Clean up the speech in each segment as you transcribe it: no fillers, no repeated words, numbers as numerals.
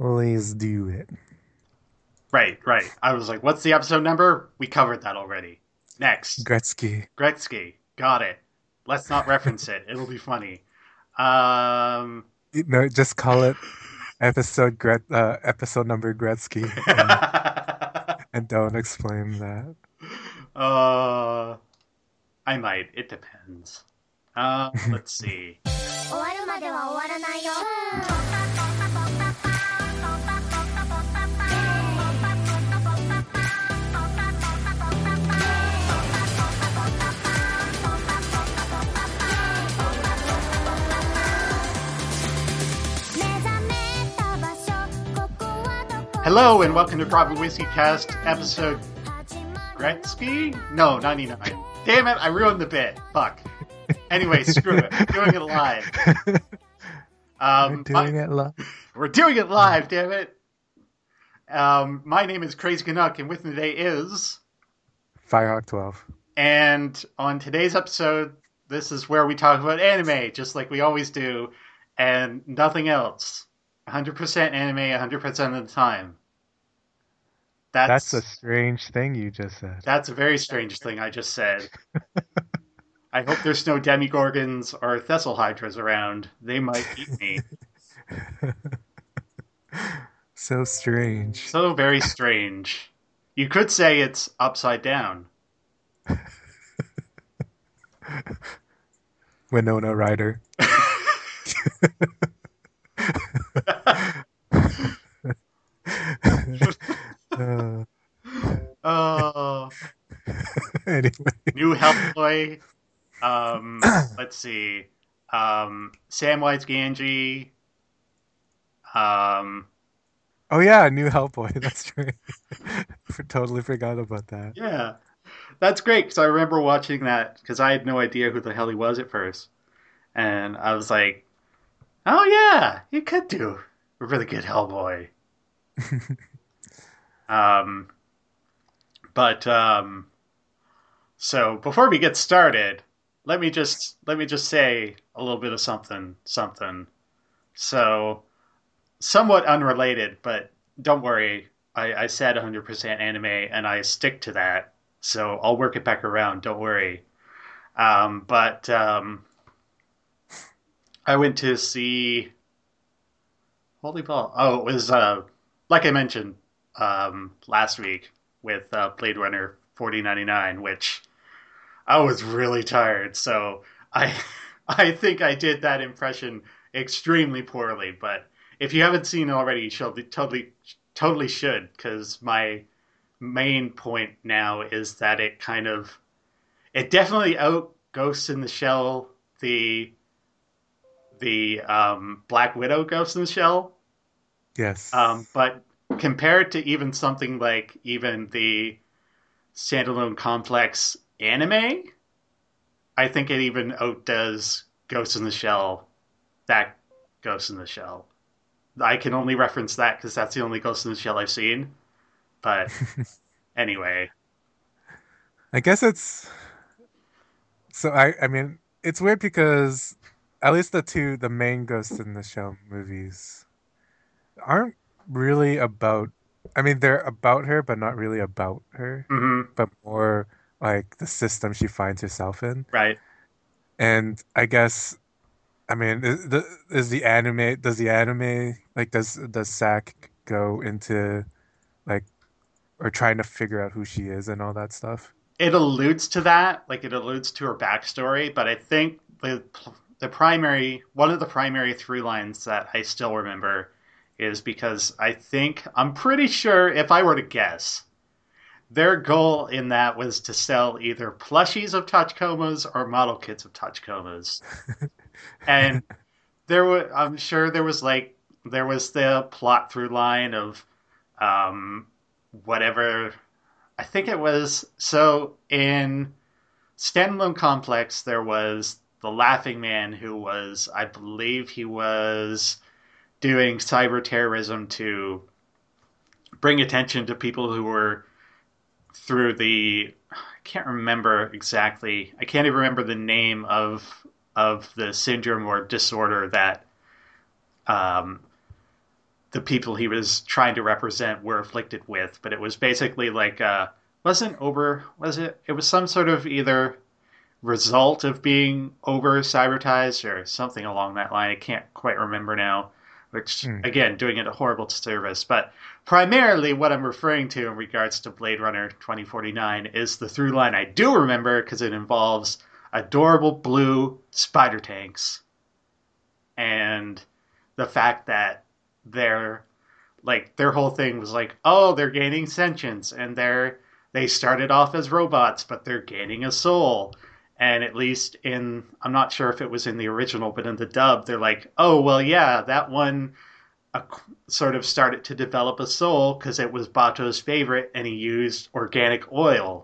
Let's do it. Right, right. I was like, what's the episode number? We covered that already. Next. Gretzky. Gretzky. Got it. Let's not reference it. It'll be funny. Um, No, just call it episode number Gretzky and don't explain that. uh, I might. It depends. Let's see. Hello and welcome to Probably Whiskey Cast episode Gretzky? No, 99. Damn it, I ruined the bit. Fuck. Anyway, screw it. We're doing it live. We're doing it live. We're doing it live, damn it. My name is Crazy Canuck, and with me today is... Firehawk 12. And on today's episode, this is where we talk about anime, just like we always do, and nothing else. 100% anime 100% of the time. That's a That's strange thing you just said. that's a very strange thing I just said. I hope there's no demigorgons or Thessalhydras around. They might eat me. So strange. So very strange. You could say it's upside down. Winona Ryder. uh, Oh, anyway. new Hellboy. Let's see. Samwise Gamgee. Um, Oh yeah, new Hellboy. That's right. Totally forgot about that. yeah, that's great because I remember watching that because I had no idea who the hell he was at first, and I was like, "Oh yeah, he could do a really good Hellboy." Um, but so before we get started, let me just say a little bit of something. So somewhat unrelated, but don't worry. I said 100% anime, and I stick to that. So I'll work it back around. Don't worry. But I went to see Holy Ball. Oh, it was like I mentioned last week with Blade Runner 4099, which I was really tired. So I I think I did that impression extremely poorly. But if you haven't seen it already, you should totally should because my main point now is that it definitely out Ghost in the Shell the Black Widow Ghost in the Shell. Yes. But compared to even something like even the standalone complex anime, I think it even outdoes Ghost in the Shell. That Ghost in the Shell. I can only reference that because that's the only Ghost in the Shell I've seen. But anyway, I guess it's so I mean it's weird because at least the main Ghost in the Shell movies aren't really about I mean they're about her but not really about her, mm-hmm, but more like the system she finds herself in. right. And I guess I mean is the anime does the anime like does Sack go into like or trying to figure out who she is and all that stuff? It alludes to that, like it alludes to her backstory, but I think the primary one of the primary through lines that I still remember is because I'm pretty sure if I were to guess, their goal in that was to sell either plushies of Tachikomas or model kits of Tachikomas. And I'm sure there was the plot through line of um, whatever. I think it was so in Standalone Complex. There was the Laughing Man who was, I believe, he was doing cyber terrorism to bring attention to people who were through the. I can't remember exactly. I can't even remember the name of the syndrome or disorder that um, the people he was trying to represent were afflicted with, but it was basically like wasn't over was it? It was some sort of either result of being over cybertized or something along that line. I can't quite remember now, which Hmm. again, doing it a horrible disservice. But primarily, what I'm referring to in regards to Blade Runner 2049 is the through line I do remember because it involves adorable blue spider tanks and the fact that they're like their whole thing was like, oh, they're gaining sentience and they started off as robots, but they're gaining a soul. And at least in, I'm not sure if it was in the original, but in the dub, they're like, oh, well, yeah, that one uh, sort of started to develop a soul because it was Bato's favorite, and he used organic oil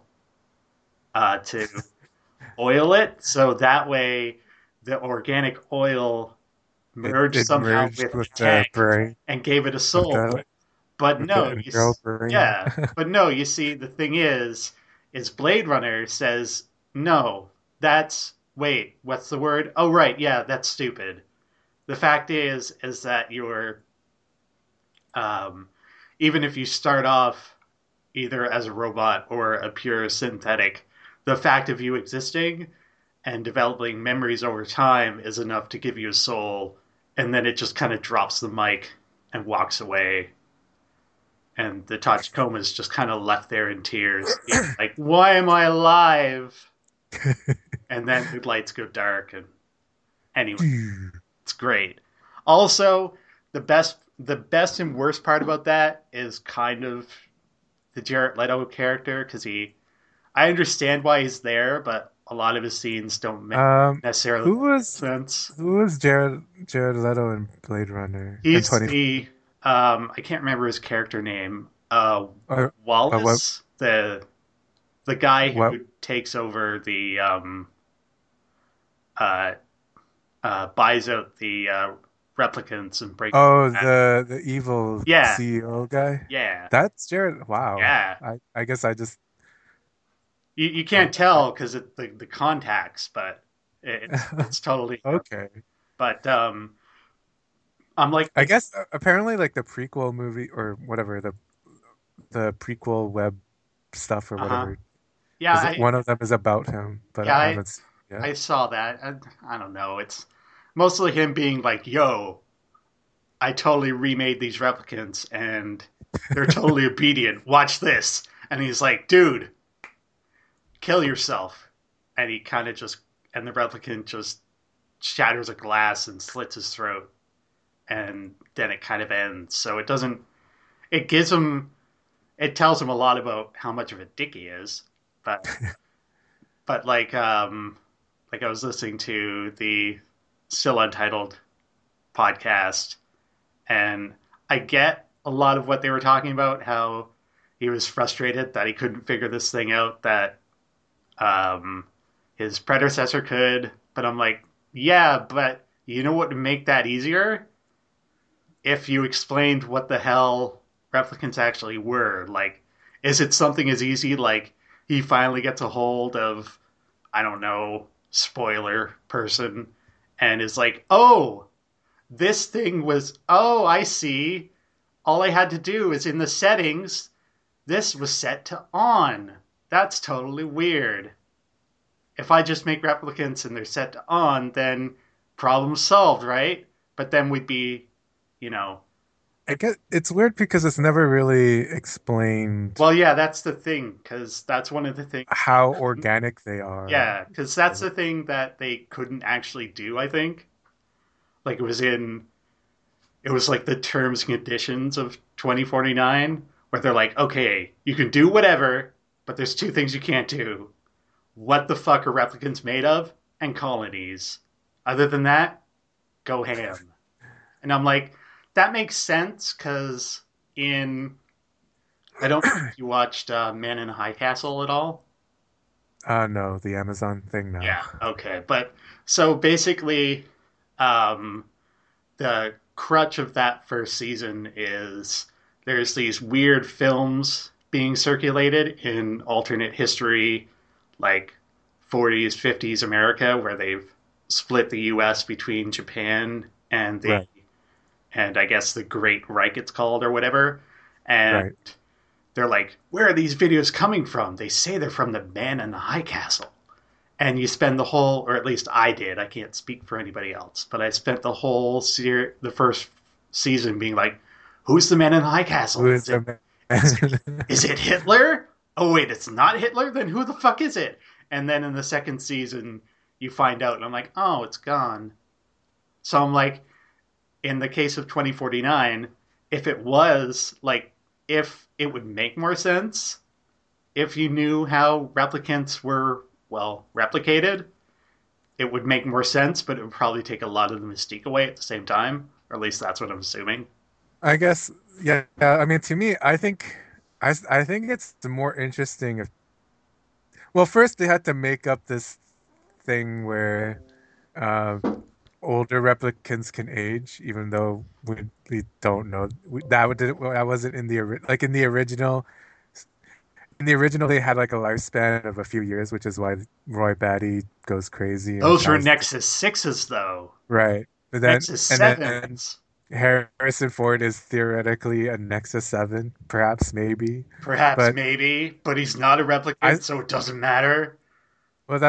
to oil it. So that way, the organic oil merged It somehow merged with the with the tank brain, and gave it a with soul. the But with the no, Imperial brain. yeah, but no, you see, the thing is Blade Runner says no. That's wait, what's the word? Oh, right, yeah, that's stupid. The fact is that you're um, even if you start off either as a robot or a pure synthetic, the fact of you existing and developing memories over time is enough to give you a soul, and then it just kind of drops the mic and walks away and the Tachikoma is just kind of left there in tears, being like, "Why am I alive?" And then the lights go dark, and anyway, it's great. Also, the best and worst part about that is kind of the Jared Leto character because I understand why he's there, but a lot of his scenes don't make Um, necessarily who was sense. Jared Leto in Blade Runner in He's 20? the I can't remember his character name. Uh, what Wallace, the guy what? who takes over the uh, buys out the replicants and breaks them Oh, back. the evil Yeah, CEO guy. yeah, That's Jared. Wow. yeah. I guess I just You I, can't tell because the contacts, but it's totally him. okay. But I'm like, I guess apparently like the prequel movie or whatever the prequel web stuff or uh huh. whatever Yeah, is one of them is about him, but yeah, I haven't seen it yet. I saw that. I don't know. It's mostly him being like, "Yo, I totally remade these replicants and they're totally obedient. Watch this." And he's like, "Dude, kill yourself." And he kind of just, and the replicant just shatters a glass and slits his throat. And then it kind of ends. So it doesn't, it gives him, it tells him a lot about how much of a dick he is. But, but like I was listening to the still untitled podcast and I get a lot of what they were talking about, how he was frustrated that he couldn't figure this thing out that um, his predecessor could. But I'm like, yeah, but you know what would make that easier? If you explained what the hell replicants actually were. Like, is it something as easy like he finally gets a hold of, I don't know, spoiler person, and is like, oh, this thing was, oh, I see. All I had to do is in the settings, this was set to on. That's totally weird. If I just make replicants and they're set to on, then problem solved, right? But then we'd be, you know, I get it's weird because it's never really explained well, yeah, that's the thing, because that's one of the things they how couldn't, organic they are. yeah, because that's the thing that they couldn't actually do, I think. Like it was like the terms and conditions of 2049, where they're like, okay, you can do whatever, but there's two things you can't do. What the fuck are replicants made of? And colonies. Other than that, go ham. And I'm like, that makes sense because in I don't know if you watched Man in a High Castle at all. No, the Amazon thing, no. Yeah. Okay. But so basically, um, the crutch of that first season is there's these weird films being circulated in alternate history, like 40s, 50s America, where they've split the U.S. between Japan and the Right. and I guess the Great Reich it's called or whatever. And Right. they're like, "Where are these videos coming from?" They say they're from the Man in the High Castle. And you spend the whole, or at least I did. I can't speak for anybody else, but I spent the whole the first season being like, "Who's the Man in the High Who Castle? is the Is it man? is it Hitler? Oh wait, it's not Hitler. Then who the fuck is it?" And then in the second season, you find out, and I'm like, "Oh, it's gone." So I'm like, in the case of 2049, if it was like, if it would make more sense if you knew how replicants were, well, replicated, it would make more sense, but it would probably take a lot of the mystique away at the same time. Or at least that's what I'm assuming. I guess, yeah, yeah. I mean, to me, I think it's more interesting if, well, first they had to make up this thing where uh, older replicants can age, even though we don't know that wasn't in the like in the original they had like a lifespan of a few years, which is why Roy Batty goes crazy and Those were tries to, Nexus 6s, though. right. But then Nexus and then 7s. Harrison Ford is theoretically a Nexus 7, perhaps, maybe. Perhaps, But maybe, but he's not a I, replicant, so it doesn't matter. well,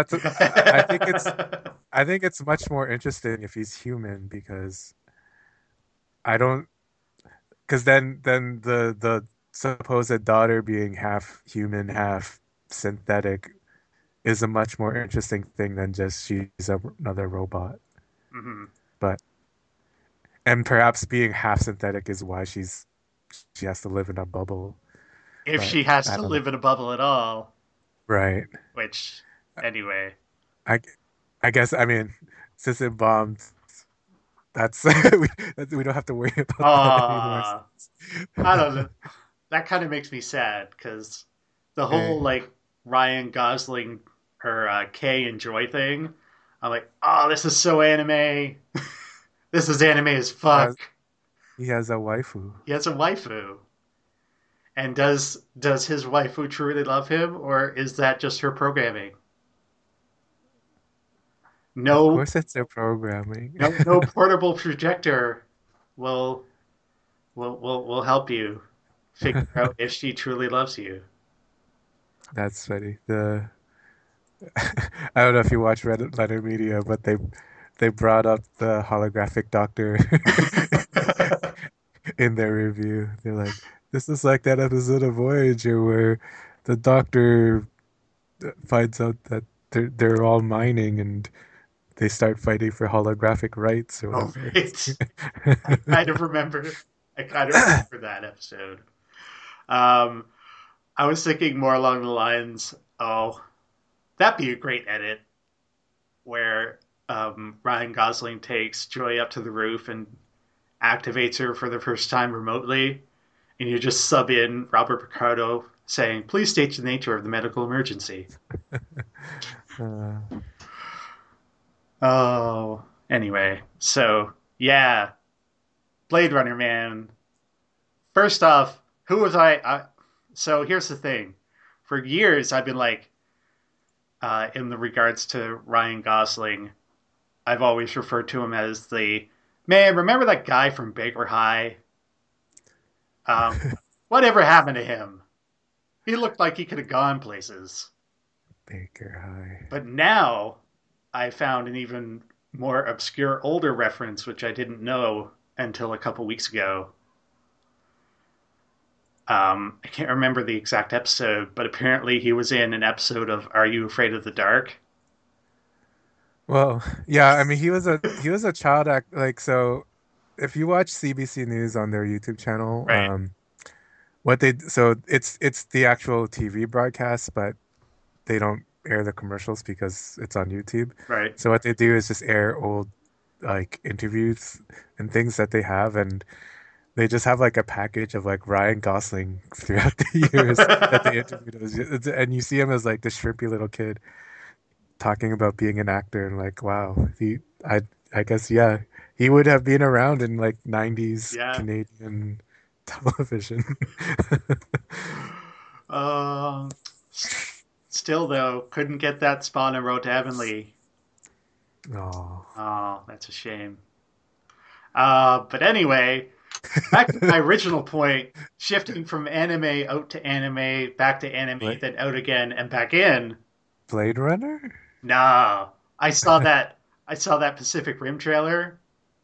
I think it's much more interesting if he's human because I don't, because then the supposed daughter being half human, half synthetic is a much more interesting thing than just another robot. Mhm. But and perhaps being half synthetic is why she has to live in a bubble. If But she has I to don't know. live in a bubble at all, Right. which, anyway. I I guess I mean since it bombed, that's we don't have to worry about that anymore. Ah, I don't know. That kind of makes me sad because the Hey, whole like Ryan Gosling or Kay and Joy thing, I'm like, oh, this is so anime. This is anime as fuck. has he has a waifu. He has a waifu, and does his waifu truly love him, or is that just her programming? Of No, course, it's their programming. no portable projector will will help you figure out if she truly loves you. That's funny. The I don't know if you watch Reddit Letter Media, but they brought up the holographic doctor in their review. They're like, this is like that episode of Voyager where the doctor finds out that they're all mining and they start fighting for holographic rights or Oh, whatever. right. I kind of remember. I kind of remember that episode. Um, I was thinking more along the lines, oh, that'd be a great edit where Ryan Gosling takes Joy up to the roof and activates her for the first time remotely, and you just sub in Robert Picardo saying, "Please state the nature of the medical emergency." Uh, Oh, anyway, so yeah, Blade Runner, man. First off, who was so here's the thing. For years, I've been like, in the regards to Ryan Gosling, I've always referred to him as the man. Remember that guy from Baker High? Um, whatever happened to him? He looked like he could have gone places. Baker High. But now I found an even more obscure older reference, which I didn't know until a couple weeks ago. I can't remember the exact episode, but apparently he was in an episode of Are You Afraid of the Dark? Well, yeah, I mean he was a child act like so if you watch CBC News on their YouTube channel, Right, what they so it's the actual TV broadcast, but they don't air the commercials because it's on YouTube. right. So what they do is just air old like interviews and things that they have, and they just have like a package of like Ryan Gosling throughout the years that they interviewed. And you see him as like this shrimpy little kid talking about being an actor, and like, wow, I guess yeah, he would have been around in like 90s Yeah. Canadian television. Um, Still though, couldn't get that Spawn and Road to Heavenly. Oh, Oh, that's a shame. But anyway, back to my original point, shifting from anime out to anime, back to anime, Bla- then out again and back in. Blade Runner? Nah, I saw that. I saw that Pacific Rim trailer.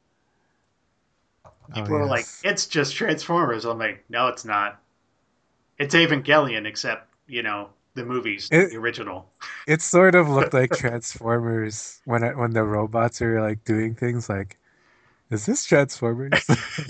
Oh People were like, yes. "It's just Transformers." I'm like, "No, it's not. It's Evangelion, except the movies, It the original." it sort of looked like Transformers when the robots are like doing things like, is this Transformers?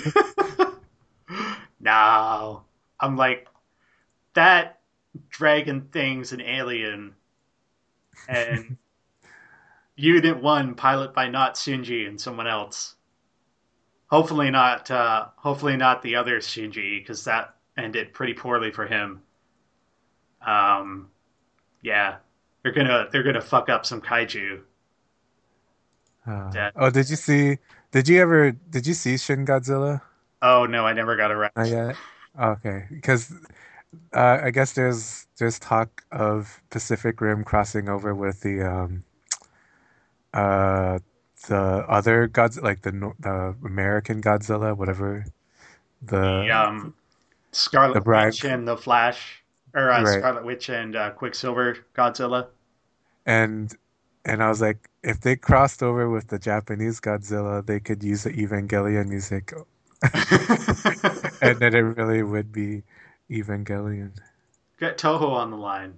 No, I'm like that dragon thing's an alien, and Unit One, pilot by not Shinji and someone else. Hopefully not. Hopefully not the other Shinji, because that ended pretty poorly for him. Um, yeah, they're gonna fuck up some kaiju. That, Oh, did you see Shin Godzilla? oh no, I never got around. Not yet. Okay, because I guess there's talk of Pacific Rim crossing over with uh the other gods like the American Godzilla, whatever The the the Scarlet Brian, Witch and the Flash, or right? Scarlet Witch and Quicksilver Godzilla. And and I was like, if they crossed over with the Japanese Godzilla, they could use the Evangelion music, and then it really would be Evangelion. Get Toho on the line.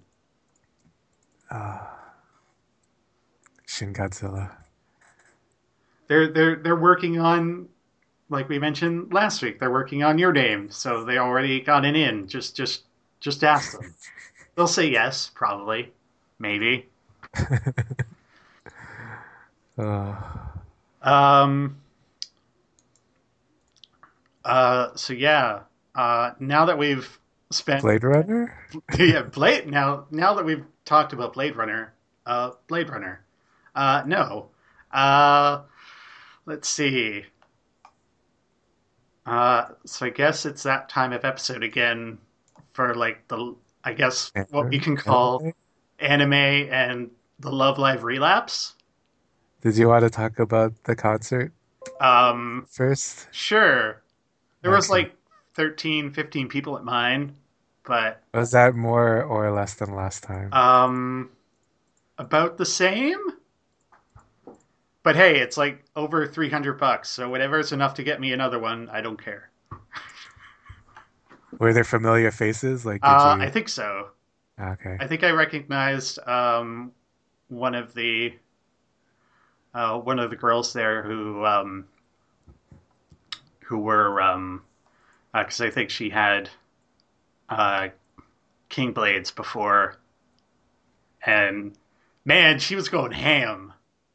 Ah, Shin Godzilla. They're working on, like we mentioned last week. They're working on your name, so they already got an in. Just ask them. They'll say yes, probably, maybe. uh, Um. So yeah. Now that we've spent Blade Runner? yeah Blade now that we've talked about Blade Runner, Blade Runner. No. Uh. Let's see. So I guess it's that time of episode again for like I guess what we can call Anime? anime and the Love Live relapse. Did you want to talk about the concert Um, first? sure. There was Okay. like 13, 15 people at mine, but Was that more or less than last time? um, about the same. But hey, it's like over $300, so whatever is enough to get me another one, I don't care. Were there familiar faces? Like, did I you? think so. Okay. I think I recognized one of the one of the girls there who were because I think she had uh, King Blades before, and man, she was going ham.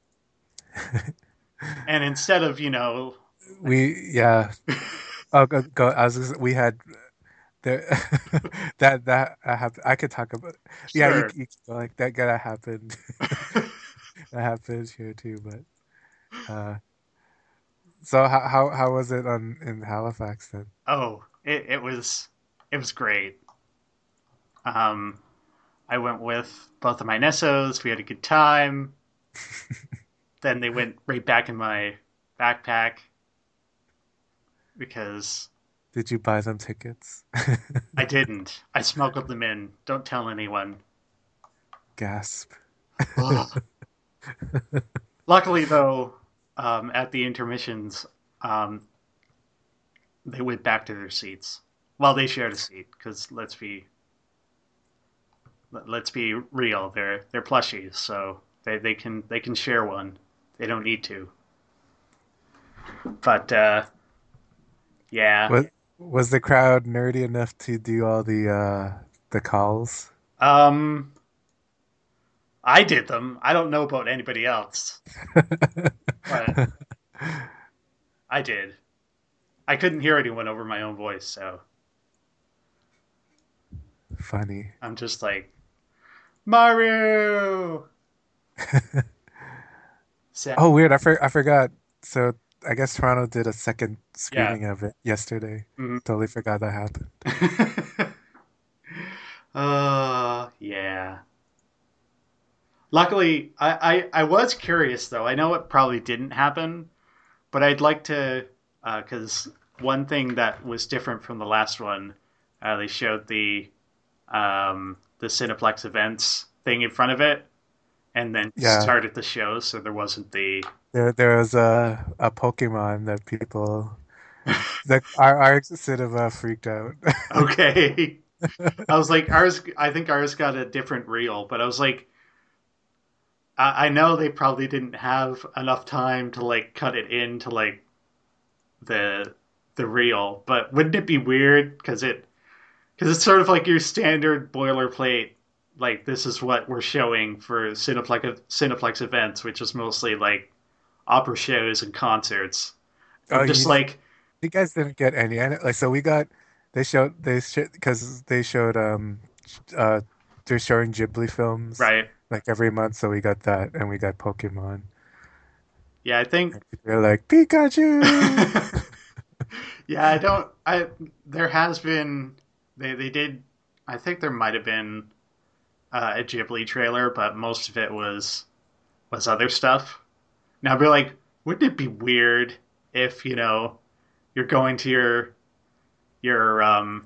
And instead of Yeah. Oh, go. We had there that happened. I could talk about. Yeah, sure. you like that happened. That happened here too. But so how was it on in Halifax then? Oh, it was great. Um, I went with both of my Nessos. We had a good time. Then they went right back in my backpack because Did you buy them tickets? I didn't. I smuggled them in. Don't tell anyone. Gasp. Ugh. Luckily, though, at the intermissions, um, they went back to their seats. Well, they shared a seat because let's be real. They're plushies, so they can share one. They don't need to. But yeah, Was the crowd nerdy enough to do all the calls? um, I did them. I don't know about anybody else, but I did. I couldn't hear anyone over my own voice, so Funny. I'm just like Mario. Set. Oh, weird. I forgot. So I guess Toronto did a second Yeah. screening of it yesterday. Mhm. Totally forgot that happened. Yeah. Luckily, I was curious though. I know it probably didn't happen, but I'd like to. because one thing that was different from the last one, they showed the Cineplex events thing in front of it, and then Yeah, started the show, so there wasn't the there was a Pokemon that people that our cinema freaked out. okay. I was like, ours. I think ours got a different reel, but I was like, I know they probably didn't have enough time to like cut it into like the the reel, but wouldn't it be weird because it's sort of like your standard boilerplate. Like this is what we're showing for Cineplex events, which is mostly like opera shows and concerts. Oh, I'm just like, you guys didn't get any, like so we got they showed because they showed uh they're showing Ghibli films right? like every month, so we got that and we got Pokemon. Yeah, I think. And they're like Pikachu. Yeah, I don't. I there has been they did. I think there might have been a Ghibli trailer, but most of it was other stuff. Now, I'd be like, wouldn't it be weird if you're going to your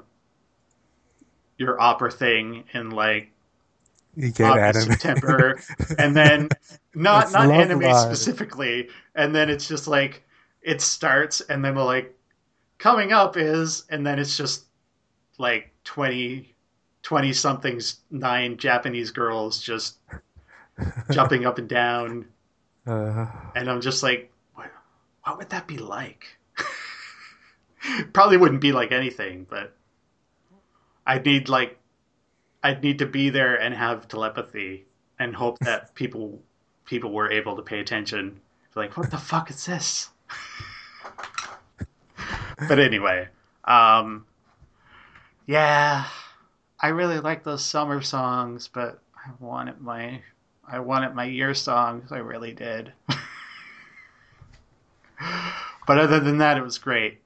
your opera thing in like You get August, anime. September, and then It's not Love anime Live. specifically, and then it's just like it starts, and then we're like coming up is, and then it's just like 20 somethings, nine Japanese girls just jumping up and down, Uh, and I'm just like, what would that be like? Probably wouldn't be like anything, but I'd need like I'd need to be there and have telepathy and hope that people were able to pay attention. Like, what the fuck is this? But anyway, um, yeah, I really like those summer songs, but I wanted my year songs. I really did. But other than that, it was great.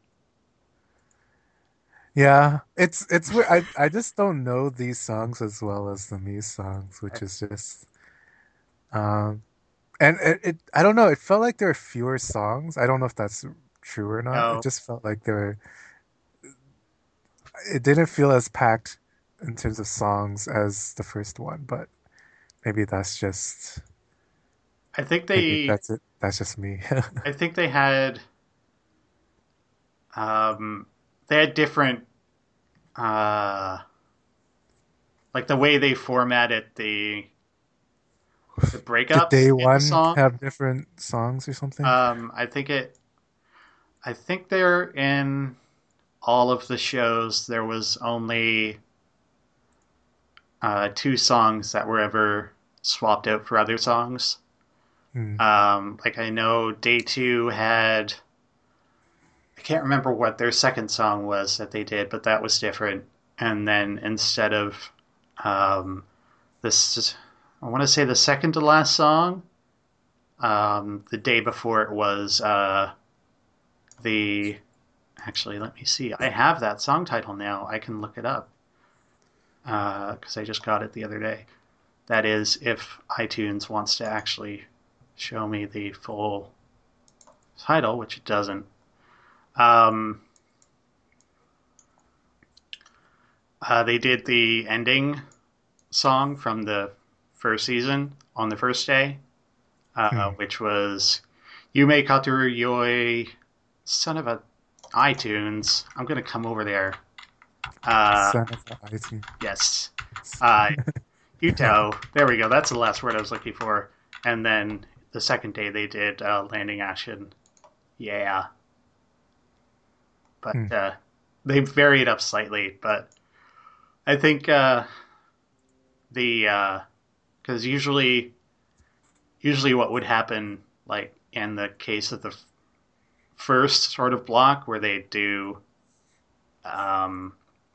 yeah, it's weird. I just don't know these songs as well as the Muse songs, which is just um and I don't know, it felt like there were fewer songs. I don't know if that's true or not. It No, just felt like it didn't feel as packed in terms of songs as the first one, but maybe I think maybe they that's just me. I think um they had different uh like the way they formatted the Did breakups day in the one song. have different songs or something? I think I think they're in all of the shows. There was only two songs that were ever swapped out for other songs. Hmm. Like I know Day Two had. I can't remember what their second song was that they did, but that was different. And then instead of this, I want to say the second to last song. The day before it was the. Actually, let me see. I have that song title now. I can look it up because I just got it the other day. That is, if iTunes wants to actually show me the full title, which it doesn't. Um, they did the ending song from the first season on the first day, Hmm. which was Yume Katoru Yoi, son of a iTunes. I'm going to come over there. Uh, Son of a iTunes. yes. Uh, Yuto. There we go. That's the last word I was looking for. And then the second day they did landing action. Yeah. But Hmm. they varied up slightly. But I think the because usually what would happen like in the case of the first sort of block where um,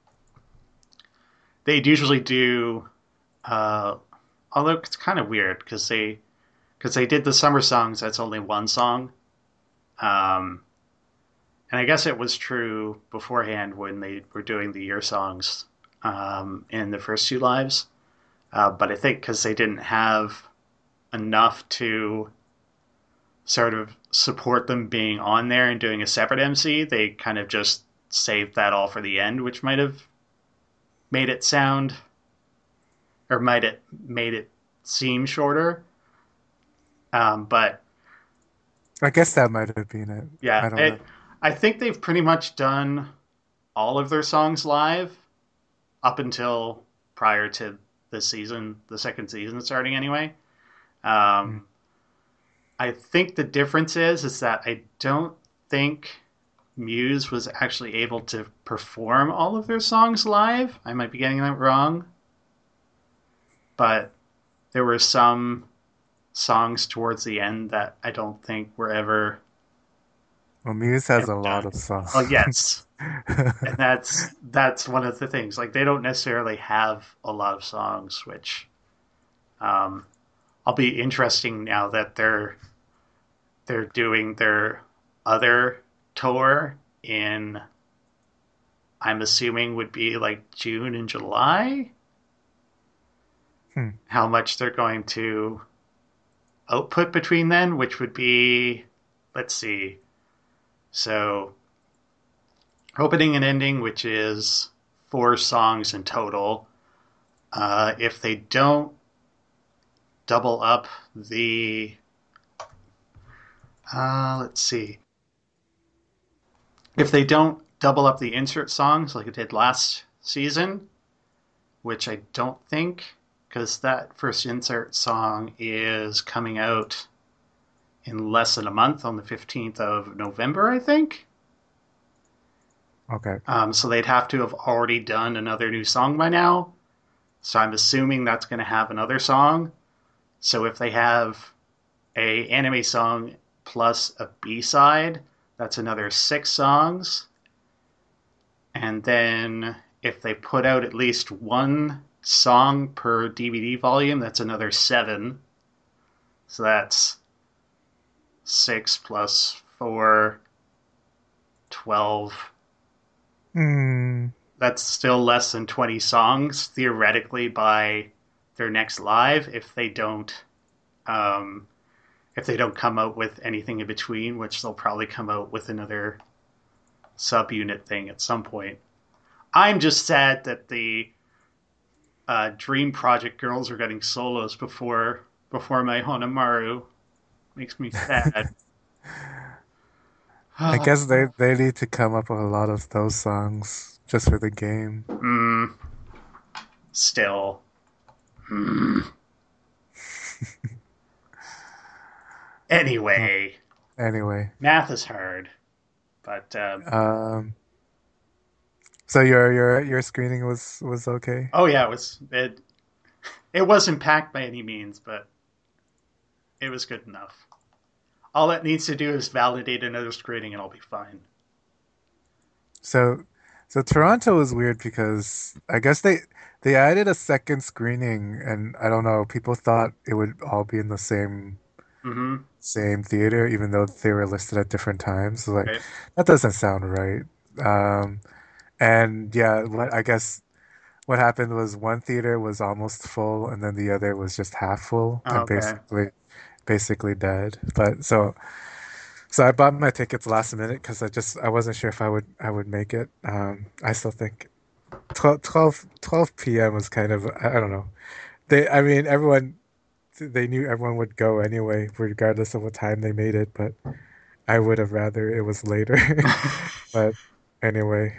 they'd usually do uh, although it's kind of weird because they did the summer songs. That's only one song. Um, and I guess it was true beforehand when they were doing the year songs in the first two lives. But I think because they didn't have enough to sort of support them being on there and doing a separate MC. They kind of just saved that all for the end, which might have made it sound or might it made it seem shorter. But I guess that might have been it. yeah, I don't know. I think they've pretty much done all of their songs live up until prior to the season, the second season starting anyway. Mm. Um, I think the difference is that I don't think Muse was actually able to perform all of their songs live. I might be getting that wrong, but there were some songs towards the end that I don't think were Well, Muse has ever a lot done. of Well, songs. yes, and that's one of the things. Like they don't necessarily have a lot of songs, which um, I'll be interesting now that they're doing their other tour in I'm assuming would be like June and July. Hmm. How much they're going to output between then, which would be, let's see, so opening and ending, which is 4 songs in total. If they don't double up the, let's see, if they don't double up the insert songs like it did last season, which I don't think, because that first insert song is coming out in less than a month on the 15th of November, I think. Okay. So they'd have to have already done another new song by now. So I'm assuming that's going to have another song. So if they have a anime song plus a B side, that's another 6 songs. And then if they put out at least one song per DVD volume, that's another 7. So that's 6 plus 4, 12. Hmm. That's still less than 20 songs theoretically by their next live um, if they don't come out with anything in between, which they'll probably come out with another subunit thing at some point. I'm just sad that the Dream Project girls are getting solos before my Honamaru. Makes me sad. I guess they need to come up with a lot of those songs just for the game. mm, still. Mm. Uh, Anyway, anyway, math is hard, but um, so your screening was okay. oh yeah, it wasn't packed by any means, but it was good enough. All it needs to do is validate another screening, and I'll be fine. So so Toronto is weird because I guess they added a second screening, and I don't know, people thought it would all be in the Mm-hmm. same theater, even though they were listed at different times. So, like, Right. that doesn't sound right. Um, and yeah, what I guess what happened was one theater was almost full, and then the other was just half full, Oh, and okay. basically dead. But so I bought my tickets last minute because I wasn't sure if I would make it. I still think 12 p.m. was kind of I don't know. I mean they knew everyone would go anyway, regardless of what time they made it, but I would have rather it was later. But anyway,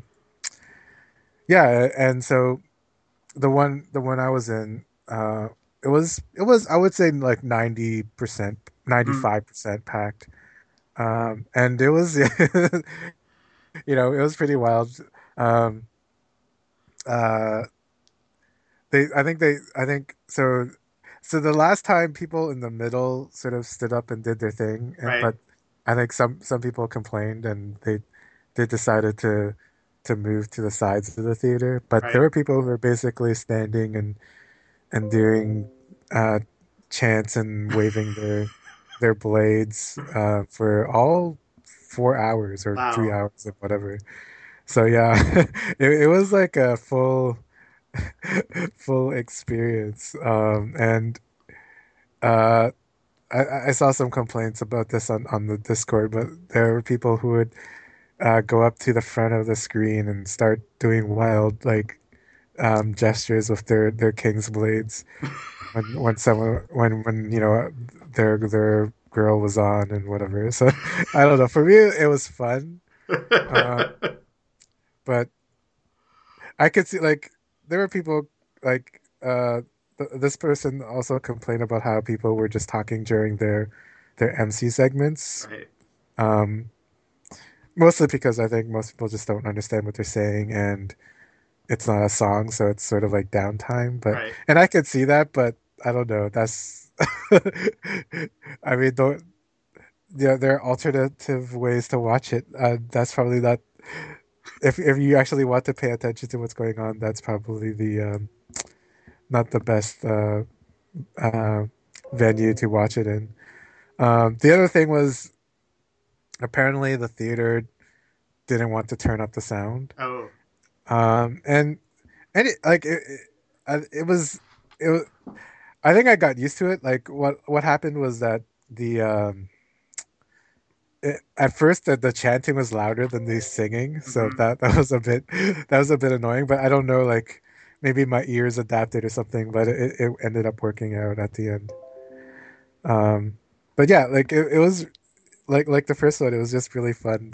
yeah, and so the one I was in, it was I would say like 90%, Mm, 95% packed. And it was it was pretty wild. Um, uh, I think so. So the last time people in the middle sort of stood up and did their thing, right. but I think some people complained and they decided to move to the sides of the theater. But there Right. were people who were basically standing and doing uh, chants and waving their blades for all 4 hours or three Wow. hours or whatever. So yeah, it was like a full experience. And uh I saw some complaints about this on the Discord, but there were people who would go up to the front of the screen and start doing wild like gestures with their king's blades when someone when their girl was on and whatever. So I don't know. For me, it was fun, uh, but I could see like there were people like this person also complained about how people were just talking during their MC segments. Right. Um, Mostly because I think most people just don't understand what they're saying and it's not a song, so it's sort of like downtime. But Right. and I could see that, but I don't know. That's I mean, don't yeah, there are alternative ways to watch it. That's probably not if you actually want to pay attention to what's going on, that's probably the not the best uh, venue to watch it in. The other thing was apparently the theater didn't want to turn up the sound. Oh. And it like it was it was, I think I got used to it. Like what happened was that the at first the chanting was louder than the singing, so Hmm. that was a bit that was a bit annoying. But I don't know, like maybe my ears adapted or something. But it ended up working out at the end. Um, but yeah, like it was like the first one. It was just really fun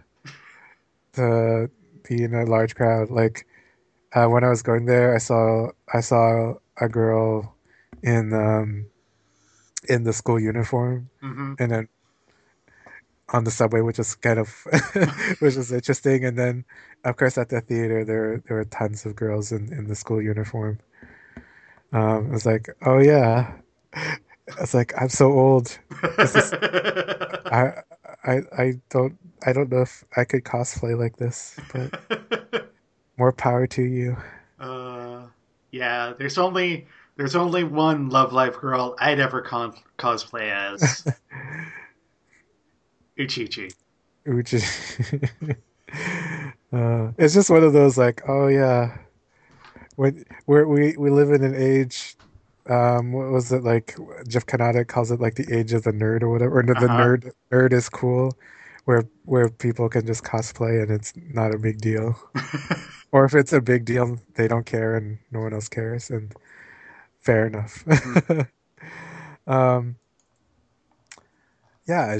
to be in a large crowd. Like when I was going there, I saw a girl in in the school uniform, Hmm. and then on the subway, which is kind of which is interesting. And then, of course, at the theater, there were tons of girls in the school uniform. I was like, oh yeah, it's like I'm so old. This is I I don't know if I could cosplay like this, but more power to you. uh, yeah, there's only one Love Life girl I'd ever cosplay as Uchichi. Which is it's just one of those like, oh yeah, we live in an age. What was it like? Jeff Kanata calls it like the age of the nerd or whatever, or Uh the huh. nerd is cool, where people can just cosplay and it's not a big deal, or if it's a big deal, they don't care and no one else cares, and fair enough. Hmm. Um, yeah,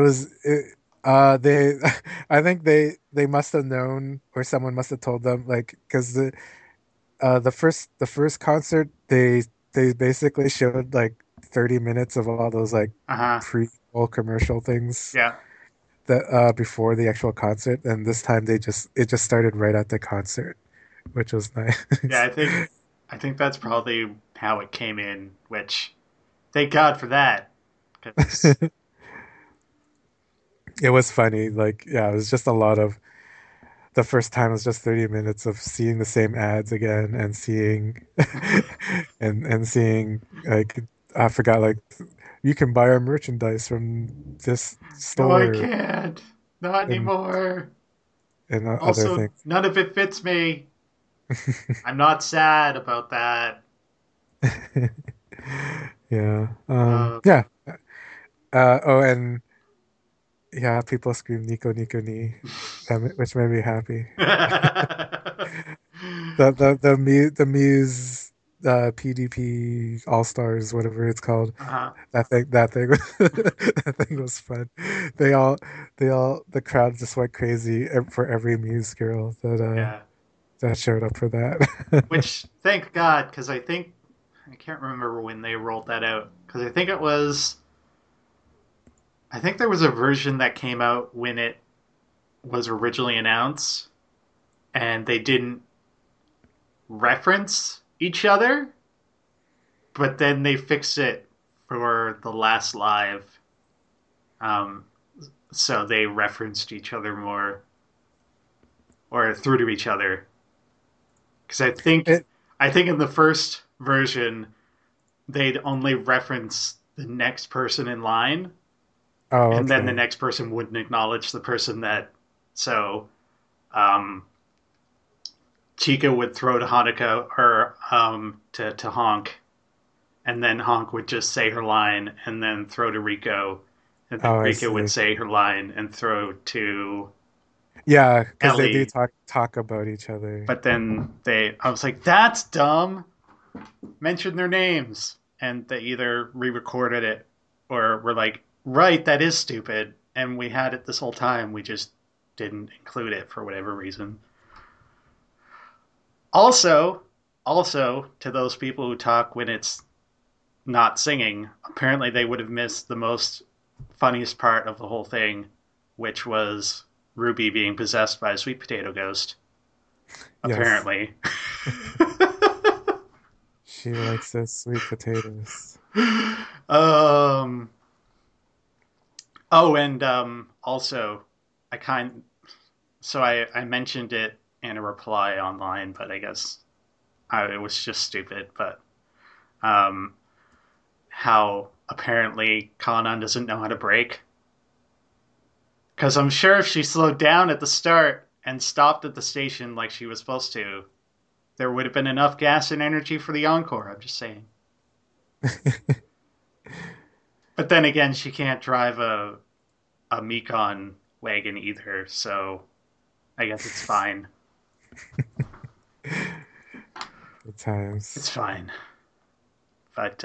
they I think they must have known or someone must have told them like because the first concert they basically showed like 30 minutes of all those like Uh huh. pre-roll commercial things Yeah. that before the actual concert, and this time it just started right at the concert, which was Yeah. nice. I think that's probably how it came in. Which, thank God for that, because It was funny, like yeah, it was just a lot of the first time was just 30 minutes of seeing the same ads again and seeing and seeing like I forgot like you can buy our merchandise from this no, I store can't. Not and anymore. other Also, things. none of it fits me. I'm not sad about that. Yeah. Uh, Yeah. Oh, and yeah, people scream Nico Nico Ni, which made me happy. The Muse PDP All Stars, whatever it's called. uh-huh. That thing that thing was fun. They all the crowd just went crazy for every Muse girl Yeah. that showed up for that. Which, thank God, because I can't remember when they rolled that out. Because I think there was a version that came out when it was originally announced, and they didn't reference each other, but then they fixed it for the last live. Um, so they referenced each other more, or through to each other. Because It I think in the first version they'd only reference the next person in line, oh and then the okay. next person wouldn't acknowledge the person that. So um, Chica would throw to Hanukkah or to Honk, and then Honk would just say her line and then throw to Rico, and then Oh, I Rico would see. say her line and throw to Yeah, because they do Ellie. talk about each other. But then I was like, that's dumb. Mention their names, and they either re-recorded it or were like, right, that is stupid, and we had it this whole time. We just didn't include it for whatever reason. Also, also to those people who talk when it's not singing, apparently they would have missed the most funniest part of the whole thing, which was Ruby being possessed by a sweet potato ghost. Yes, Apparently. she likes those sweet potatoes. um. Oh, and also, I kind so I mentioned it in a reply online, but I guess it was just stupid. But um, how apparently Kanan doesn't know how to brake. Because I'm sure if she slowed down at the start and stopped at the station like she was supposed to, there would have been enough gas and energy for the encore. I'm just saying. But then again, she can't drive a Mekon wagon either, so I guess it's fine. Good It's times. fine. But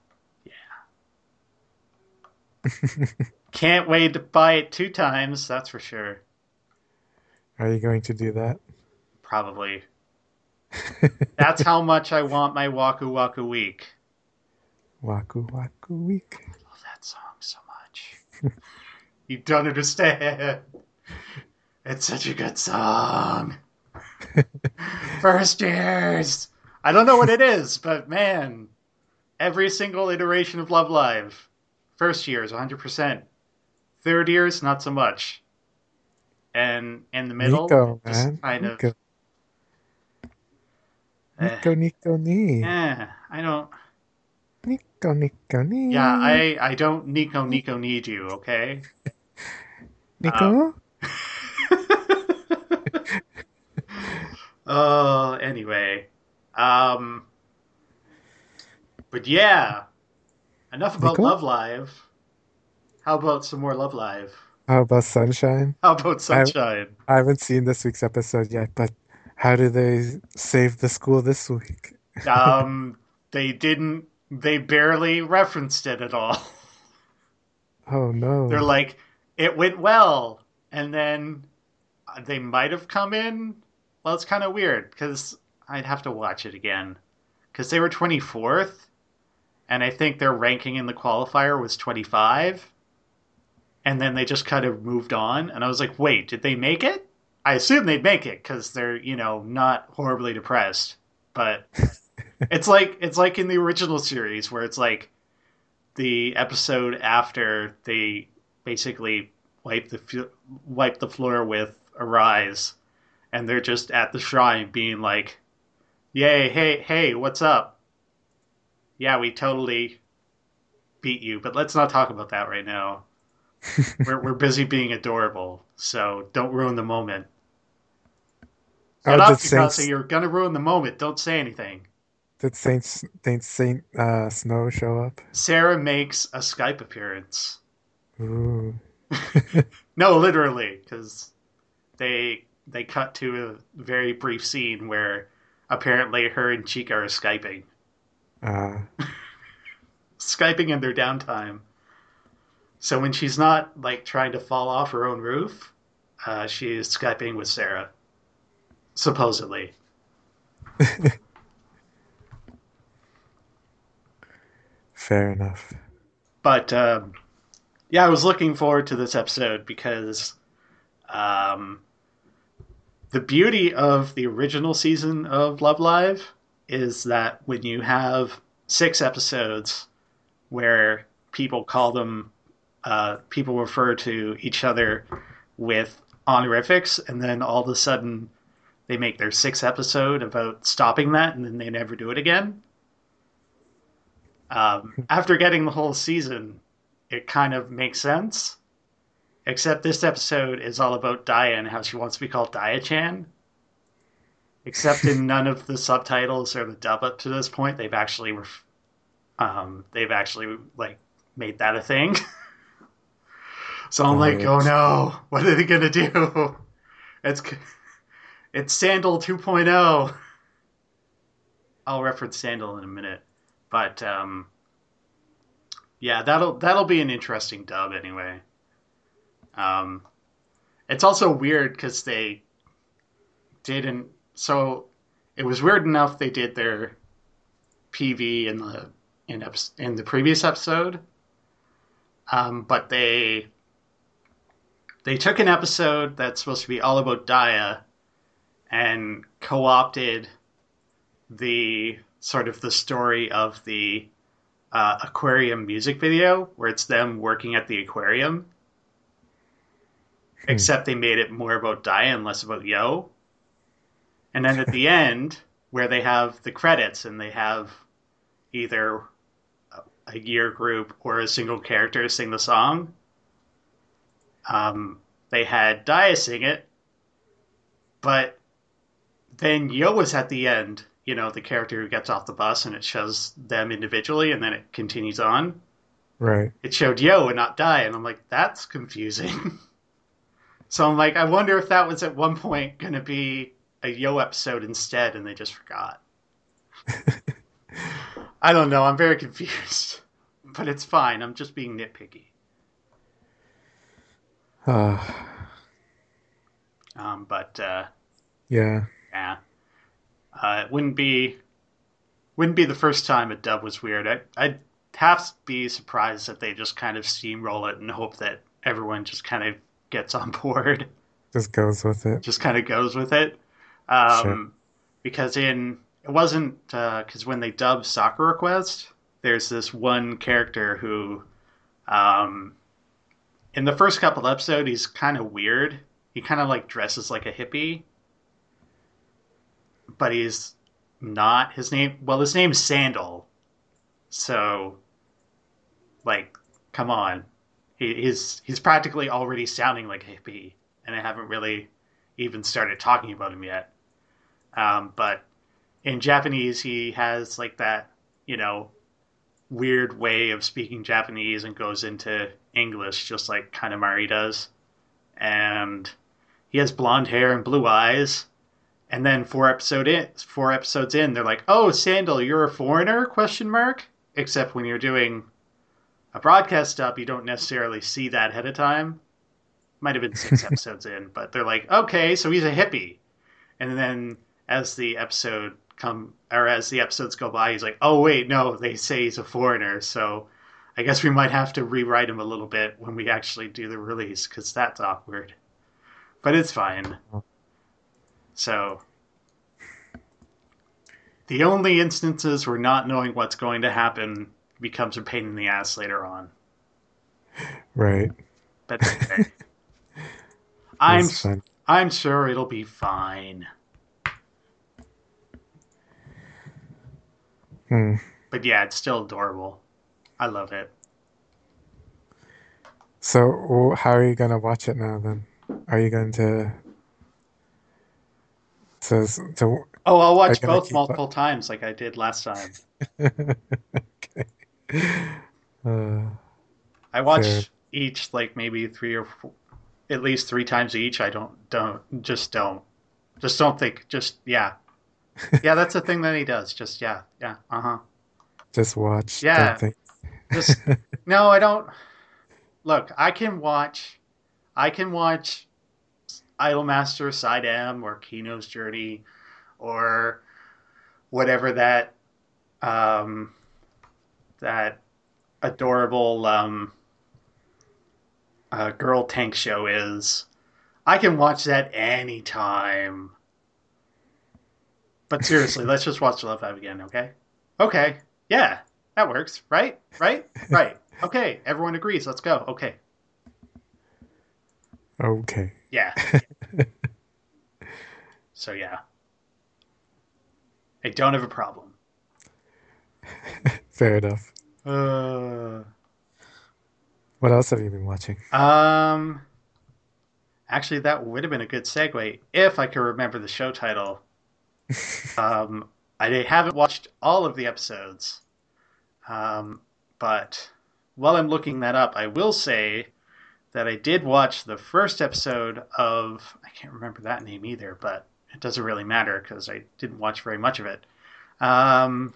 can't wait to buy it 2 times, that's for sure. Are you going to do that? Probably. That's how much I want my Waku Waku Week. Waku Waku Week. I love that song so much. You don't understand. It's such a good song. First years. I don't know what it is, but man, every single iteration of Love Live. First years, 100%. Third years, not so much. And in the middle, Nico, just man. kind of, Nico. eh, Nico, Nico, nee. I don't. Nico, Nico, Yeah, nee. I don't Nico need you, okay? Um, Nico? anyway. Um, but yeah, enough about Nico? Love Live. How about some more Love Live? How about Sunshine? How about I Sunshine? I haven't seen this week's episode yet, but how do they save the school this week? Um, they didn't, they barely referenced it at all. Oh They're no. like, it went well. And then they might have come in. Well, it's kind of weird because I'd have to watch it again. Because they were 24th, and I think their ranking in the qualifier was 25. And then they just kind of moved on. And I was like, wait, did they make it? I assume they'd make it because they're, not horribly depressed. But it's like in the original series where it's like the episode after they basically wipe wipe the floor with Arise, and they're just at the shrine being like, "Yay, hey, what's up? Yeah, we totally beat you, but let's not talk about that right now. We're busy being adorable, so don't ruin the moment. Shut Oh, up, Mikasa. You're gonna ruin the moment. Don't say anything." Saint Snow show up? Sarah makes a Skype appearance. Ooh. No, literally, because they cut to a very brief scene where apparently her and Chica are Uh, skyping in their downtime. So when she's not like trying to fall off her own roof, she's skyping with Sarah, supposedly. fair enough. But yeah, I was looking forward to this episode because um, the beauty of the original season of Love Live is that when you have 6 episodes where people refer to each other with honorifics, and then all of a sudden they make their 6th episode about stopping that, and then they never do it again. After getting the whole season, it kind of makes sense. Except this episode is all about Daya and how she wants to be called Daya-chan. Except in none of the subtitles or the dub up to this point, they've actually They've actually like made that a thing. So I'm Got like, oh it. no, what are they gonna do? It's it's Sandal 2.0. I'll reference Sandal in a minute, but yeah, that'll be an interesting dub anyway. Um, it's also weird because they didn't. So it was weird enough they did their PV in the previous episode, but they took an episode that's supposed to be all about Daya and co-opted the sort of the story of the aquarium music video where it's them working at the aquarium, Hmm. except they made it more about Daya and less about Yo. And then at the end, where they have the credits and they have either a year group or a single character sing the song, they had Daya sing it, but then Yo was at the end, the character who gets off the bus and it shows them individually and then it continues on. Right. It showed Yo and not Daya, and I'm like, that's confusing. So I'm like, I wonder if that was at one point going to be a Yo episode instead and they just forgot. I don't know. I'm very confused. But it's fine. I'm just being nitpicky. Uh, But yeah. yeah, it wouldn't be the first time a dub was weird. I'd have to be surprised if they just kind of steamroll it and hope that everyone just kind of gets on board, Just goes with it. just kind of goes with it. Sure. Um, because it wasn't because when they dubbed Soccer Request, there's this one character who um, in the first couple episodes he's kind of weird. He kind of like dresses like a hippie, but he's not. His name's Sandal. So like, come on, he's practically already sounding like a hippie, and I haven't really even started talking about him yet. But in Japanese, he has like that, you know, weird way of speaking Japanese and goes into English just like Kanamari does. And he has blonde hair and blue eyes. And then four episodes in, they're like, "Oh, Sandal, you're a foreigner?" Question mark. Except when you're doing a broadcast dub, you don't necessarily see that ahead of time. Might have been six episodes in, but they're like, "Okay, so he's a hippie." And then as the episodes go by, he's like, "Oh wait, no, they say he's a foreigner." So I guess we might have to rewrite him a little bit when we actually do the release because that's awkward. But it's fine. So the only instances where not knowing what's going to happen becomes a pain in the ass later on. Right. But okay. I'm That's fun. I'm sure it'll be fine. Hmm. But yeah, it's still adorable. I love it. So, how are you gonna watch it now then? Are you going to to Oh, I'll are you watch gonna both keep up? multiple times like I did last time. Okay. Uh, I fair. watch each like maybe three or four, at least three times each. I don't think. Just yeah, yeah. That's the thing that he does. Just yeah, yeah. Uh huh. Just watch. Don't Yeah. think. Just no. I don't. Look, I can watch. I can watch Idolmaster Side M or Kino's Journey or whatever um, that adorable girl tank show is. I can watch that anytime. But seriously, let's just watch Love Live again, okay? Okay. Yeah, that works. Right? Right? Right. Okay. Everyone agrees. Let's go. Okay. Okay. Yeah. So yeah, I don't have a problem. Fair enough. Uh, What else have you been watching? um, actually, that would have been a good segue if I could remember the show title. I haven't watched all of the episodes, Um, but while I'm looking that up, I will say that I did watch the first episode of, I can't remember that name either, but it doesn't really matter because I didn't watch very much of it. Um,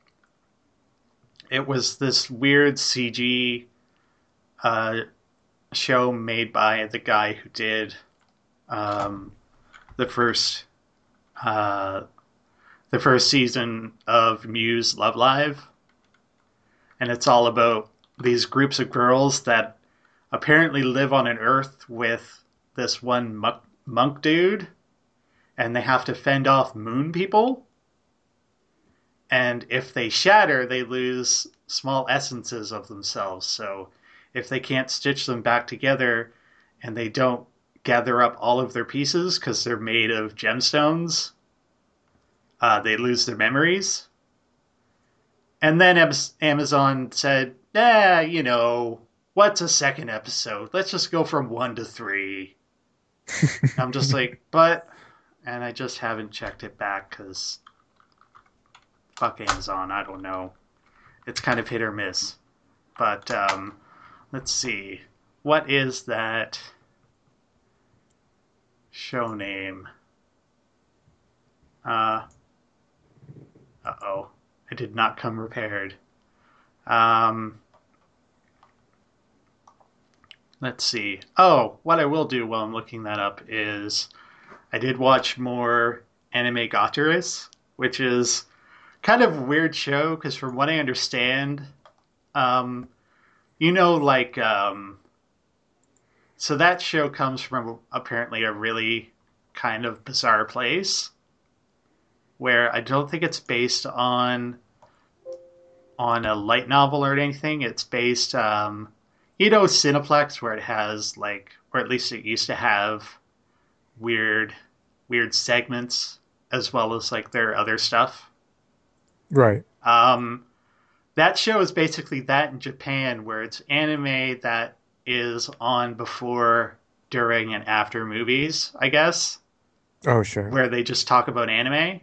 it was this weird CG uh, show made by the guy who did um, the first uh, the first season of Muse Love Live, and it's all about these groups of girls that apparently live on an Earth with this one monk dude, and they have to fend off moon people. And if they shatter, they lose small essences of themselves. So if they can't stitch them back together and they don't gather up all of their pieces because they're made of gemstones, they lose their memories. And then Amazon said, what's a second episode? Let's just go from 1 to 3. I'm just like, but, and I just haven't checked it back because fuck Amazon. I don't know. It's kind of hit or miss. But let's see. What is that show name? Uh oh. I did not come prepared. Um, let's see. Oh, what I will do while I'm looking that up is I did watch more Anime Gotteris, which is kind of a weird show because from what I understand, um, like so that show comes from apparently a really kind of bizarre place where I don't think it's based on a light novel or anything. It's based, Cineplex, where it has like, or at least it used to have weird, weird segments as well as like their other stuff. Right. Um, that show is basically that in Japan, where it's anime that is on before, during, and after movies, I guess, Oh, sure. where they just talk about anime.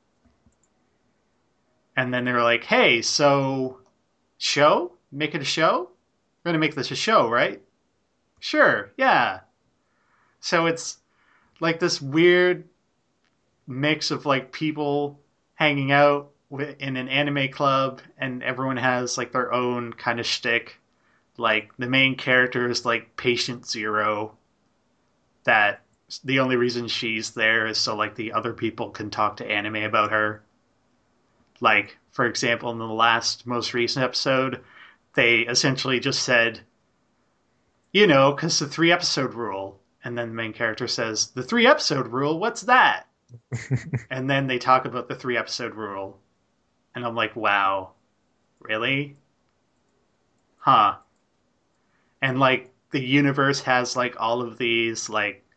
And then they're like, hey, so show? Make it a show? We're going to make this a show, right? Sure, yeah. So it's like this weird mix of like people hanging out in an anime club, and everyone has like their own kind of shtick. Like the main character is like Patient Zero, that the only reason she's there is so like the other people can talk to anime about her. Like, for example, in the last most recent episode, they essentially just said, because the 3 episode rule. And then the main character says, the 3 episode rule, what's that? And then they talk about the 3 episode rule. And I'm like, wow, really? Huh. And like the universe has like all of these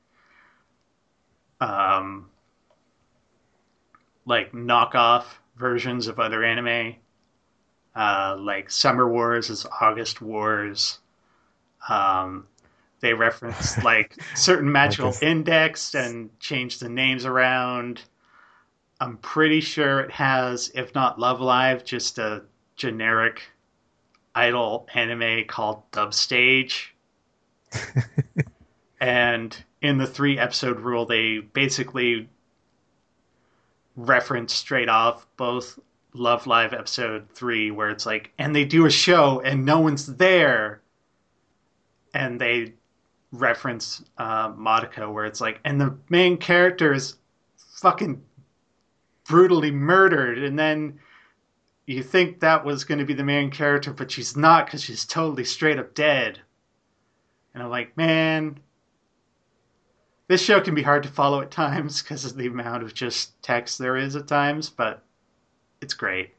um like knockoff versions of other anime. Like Summer Wars is August Wars. Um, they reference like certain I magical guess. index and change the names around. I'm pretty sure it has, if not Love Live, just a generic idol anime called Dub Stage. And in the 3 episode rule, they basically reference straight off both Love Live episode 3, where it's like, and they do a show and no one's there. And they reference Madoka, where it's like, and the main character is fucking brutally murdered, and then you think that was going to be the main character, but she's not because she's totally straight up dead. And I'm like, man, this show can be hard to follow at times because of the amount of just text there is at times, but it's great.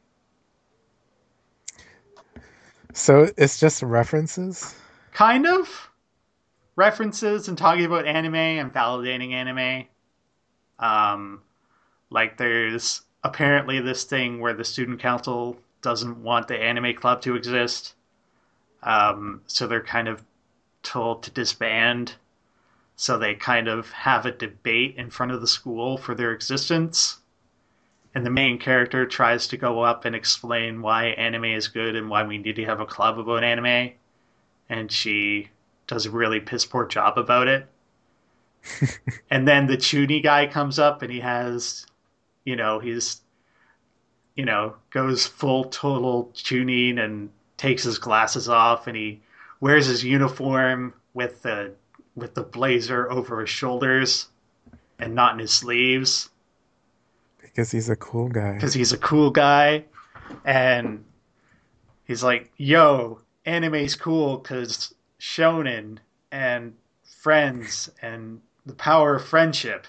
So it's just references? Kind of references and talking about anime and validating anime. Um, Like there's apparently this thing where the student council doesn't want the anime club to exist. So they're kind of told to disband. So they kind of have a debate in front of the school for their existence. and the main character tries to go up and explain why anime is good and why we need to have a club about anime, and she does a really piss poor job about it. And then the Chuny guy comes up and he has, he's, goes full total tuning and takes his glasses off and he wears his uniform with the blazer over his shoulders and not in his sleeves Because he's a cool guy. because he's a cool guy. And he's like, yo, anime's cool because shonen and friends and the power of friendship.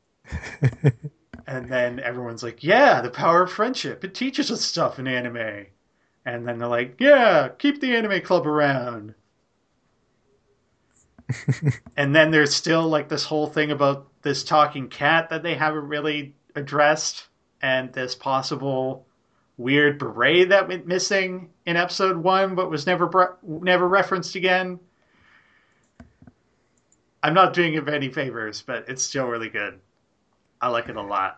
And then everyone's like, yeah, the power of friendship. It teaches us stuff in anime. And then they're like, yeah, keep the anime club around. And then there's still like this whole thing about this talking cat that they haven't really addressed, and this possible weird beret that went missing in episode one, but was never referenced again. I'm not doing it any favors, but it's still really good. I like it a lot,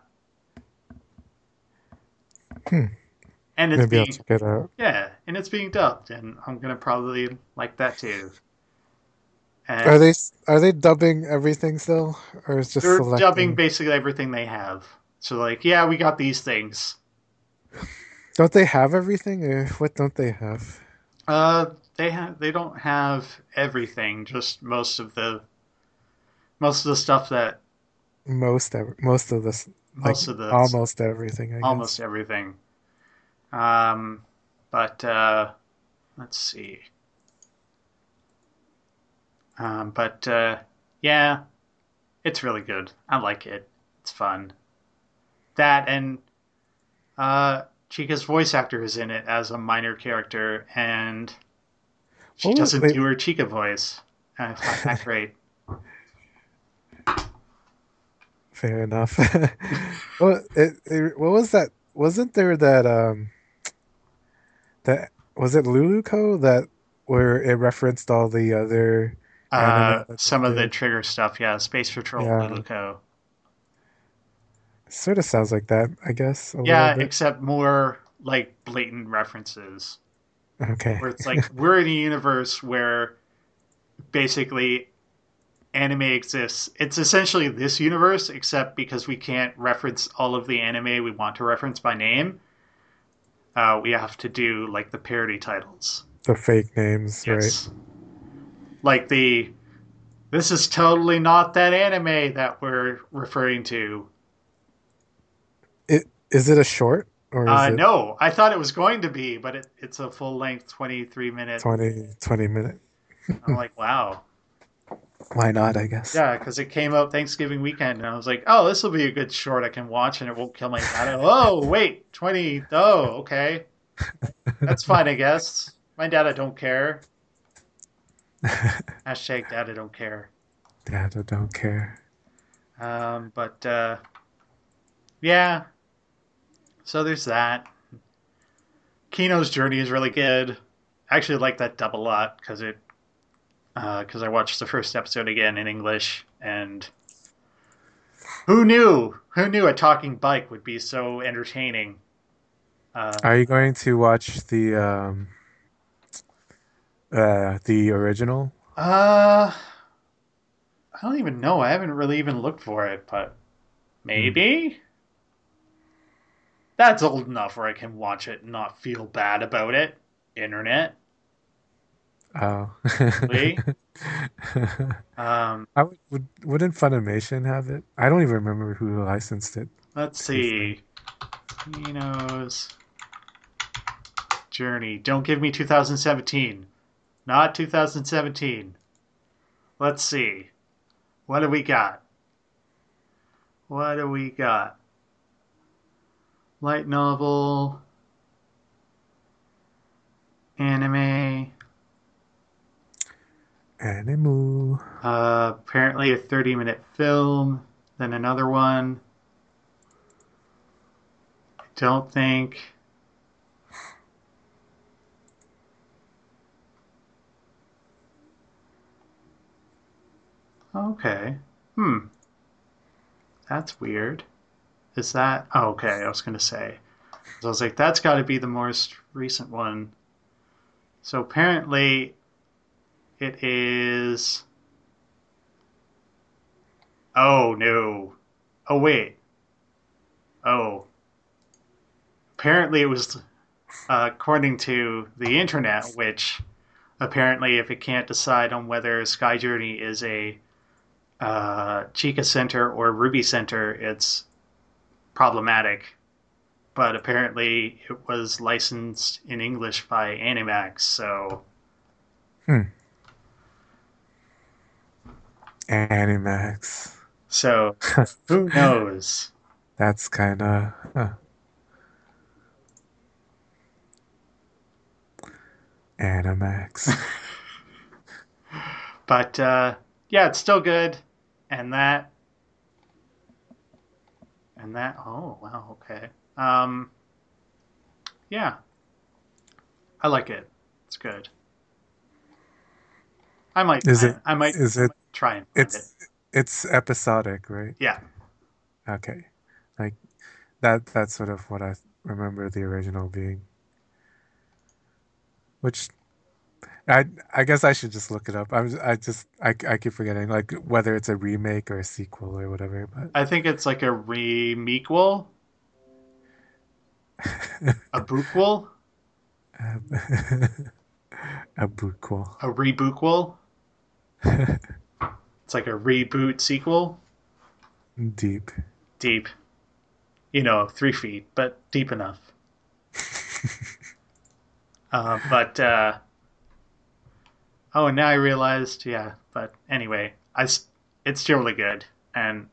Hmm. and it's Maybe I'll being check it out. yeah, and it's being dubbed, and I'm gonna probably like that too. Are And they are they dubbing everything still, or is just they're dubbing selecting? basically everything they have. So like, yeah, we got these things. Don't they have everything, or what don't they have? They don't have everything, just most of the stuff that Most of this, like most of the almost everything, I almost guess. everything. Um, but let's see. But yeah, it's really good. I like it. It's fun. That and Chica's voice actor is in it as a minor character, and she What was, doesn't wait, do her Chica voice. I find that great. fair enough. What was that? Wasn't there that was it Luluco that where it referenced all the other anime that they Some of the did? trigger stuff, yeah. Space Patrol, Yeah, Luluco. sort of sounds like that, I guess, a little Yeah, bit. except more like blatant references. Okay. Where it's like we're in a universe where basically anime exists. It's essentially this universe, except because we can't reference all of the anime we want to reference by name, we have to do like the parody titles. The fake names, right? Yes. Like this is totally not that anime that we're referring to. Is it a short or is it No, I thought it was going to be, but it's a full length 23-minute. 20 minute? I'm like, wow. Why not, I guess. Yeah, because it came out Thanksgiving weekend, and I was like, oh, this will be a good short I can watch, and it won't kill my data. Oh, wait, 20. Oh, okay. That's fine, I guess. My data don't care. Hashtag data don't care. Dad, I don't care. But yeah, so there's that. Kino's journey is really good. I actually like that dub a lot because I watched the first episode again in English, and who knew? Who knew a talking bike would be so entertaining? Uh, Are you going to watch the original? uh, I don't even know. I haven't really even looked for it, but Hmm. maybe that's old enough where I can watch it and not feel bad about it. Internet, Oh. really? Um, Wouldn't Funimation have it? I don't even remember who licensed it, let's to be frank. see. Kino's Journey. Don't give me 2017. Not 2017. Let's see. What do we got? What do we got? Light novel, anime, Animu. apparently a 30-minute film, then another one. I don't think. Okay. Hmm. That's weird. Is that? Oh, okay, I was going to say. So I was like, that's got to be the most recent one. So apparently it is. Oh, no. Oh, wait. Oh. Apparently it was, according to the internet, which apparently if it can't decide on whether Sky Journey is a Chica Center or Ruby Center, it's problematic. But apparently it was licensed in English by Animax, so Hmm. Animax. so who knows? That's kind of Animax. But yeah, it's still good, and that. Oh wow, okay. Um, yeah, I like it. It's good. Is it? I might Is it? try and find it. It's it's episodic, right? Yeah, Okay, like that. That's sort of what I remember the original being. Which I guess I should just look it up. I keep forgetting like whether it's a remake or a sequel or whatever. I think it's like a remequel, But a bookquel, a prequel. a rebootquel. It's like a reboot sequel. Deep. Deep, 3 feet, but deep enough. But oh, now I realized, yeah. But anyway, it's still really good, and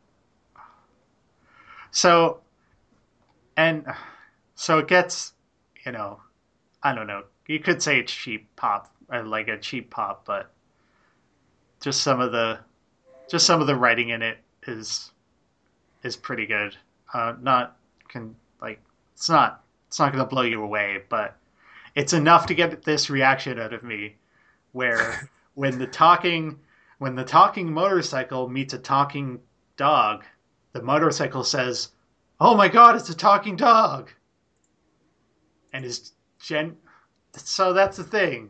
so and so it gets, you know, I don't know. You could say it's cheap pop, like a cheap pop, but just some of the just some of the writing in it is pretty good. Not can like it's not going to blow you away, but it's enough to get this reaction out of me where when the talking when the talking motorcycle meets a talking dog, the motorcycle says, "Oh my god, it's a talking dog." And is gen so that's the thing.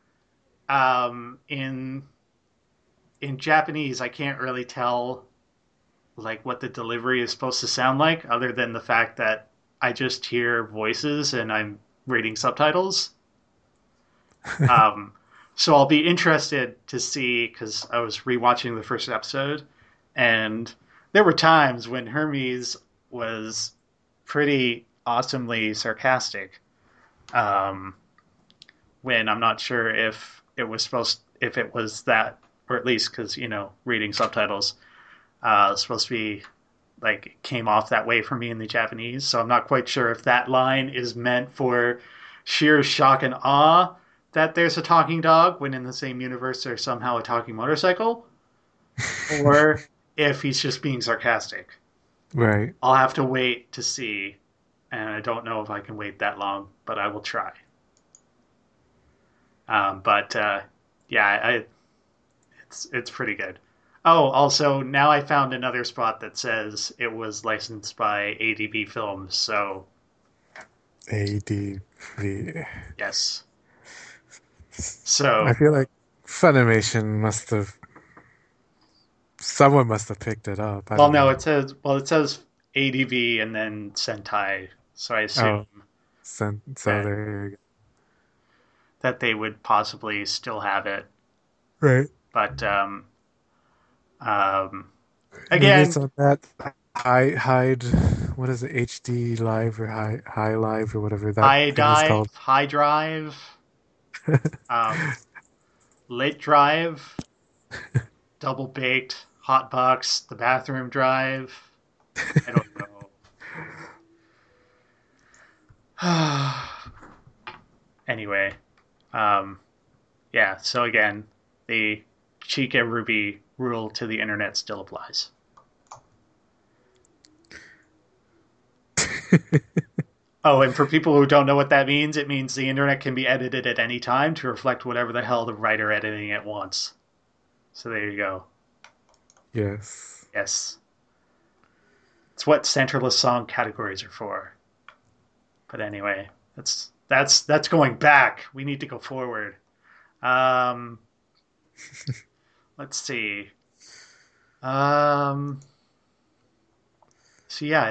In Japanese, I can't really tell like what the delivery is supposed to sound like other than the fact that I just hear voices and I'm reading subtitles. Um, so I'll be interested to see because I was rewatching the first episode, and there were times when Hermes was pretty awesomely sarcastic. Um, when I'm not sure if it was that, or at least because reading subtitles supposed to be like it came off that way for me in the Japanese. So I'm not quite sure if that line is meant for sheer shock and awe that there's a talking dog when in the same universe there's somehow a talking motorcycle, or if he's just being sarcastic. Right. I'll have to wait to see, and I don't know if I can wait that long, but I will try. But yeah, it's pretty good. Oh, also now I found another spot that says it was licensed by ADB Films. So ADV. yes. I So feel like Funimation must have someone must have picked it up. I well, don't no, know. it says ADV and then Sentai. So I Oh, assume so that there you they would possibly still have it. go. Right. But um, Maybe again, it's on that hide. What is it? HD Live or High Live or whatever that High thing is Dive, called. High Drive, um, Lit Drive, Double Baked, Hot Box, the Bathroom Drive. I don't know. Anyway, um, yeah. So again, the Chica Ruby rule to the internet still applies. Oh, and for people who don't know what that means, it means the internet can be edited at any time to reflect whatever the hell the writer editing it wants. So there you go. Yes. Yes. It's what centerless song categories are for. But anyway, that's going back. We need to go forward. Um, let's see. Um, so yeah,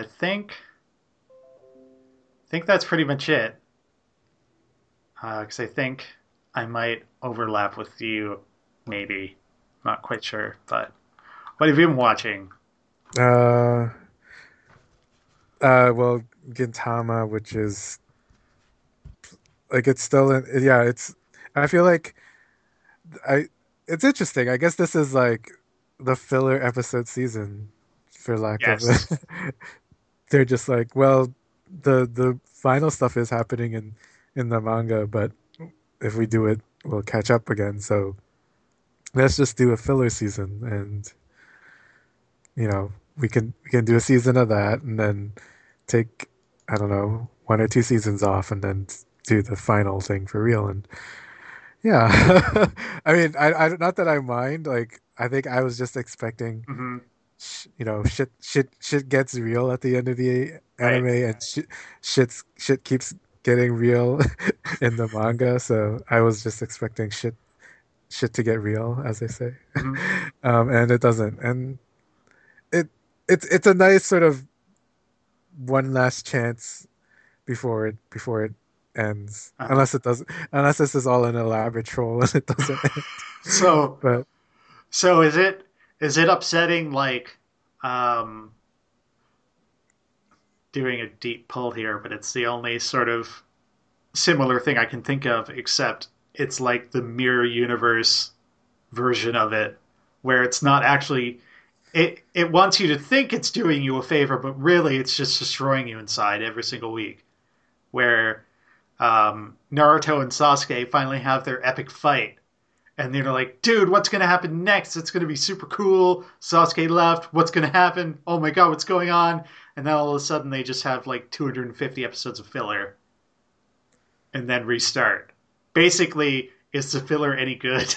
I think that's pretty much it. Because I think I might overlap with you, maybe. Not quite sure, but what have you been watching? Uh, well, Gintama, which is like it's still in, yeah, it's. I feel like I. It's interesting. I guess this is like the filler episode season, for lack of Yes. a. They're just like, well, the final stuff is happening in the manga, but if we do it, we'll catch up again. So let's just do a filler season, and we can do a season of that, and then take, I don't know, 1 or 2 seasons off, and then do the final thing for real. And yeah, I mean, I not that I mind. Like, I think I was just expecting, Hmm. shit gets real at the end of the Right. anime, and shit keeps getting real in the manga. So I was just expecting shit to get real, as they say, Hmm. and it doesn't. And it it's a nice sort of one last chance before it ends. Uh-huh. Unless this is all an elaborate troll and it doesn't end. So, But so is it upsetting like um, doing a deep pull here, but it's the only sort of similar thing I can think of, except it's like the mirror universe version of it, where it's not actually it wants you to think it's doing you a favor, but really it's just destroying you inside every single week. Where Naruto and Sasuke finally have their epic fight, and they're like, "Dude, what's gonna happen next? It's gonna be super cool." Sasuke left. What's gonna happen? Oh my god, what's going on? And then all of a sudden they just have like 250 episodes of filler, and then restart. Basically, is the filler any good?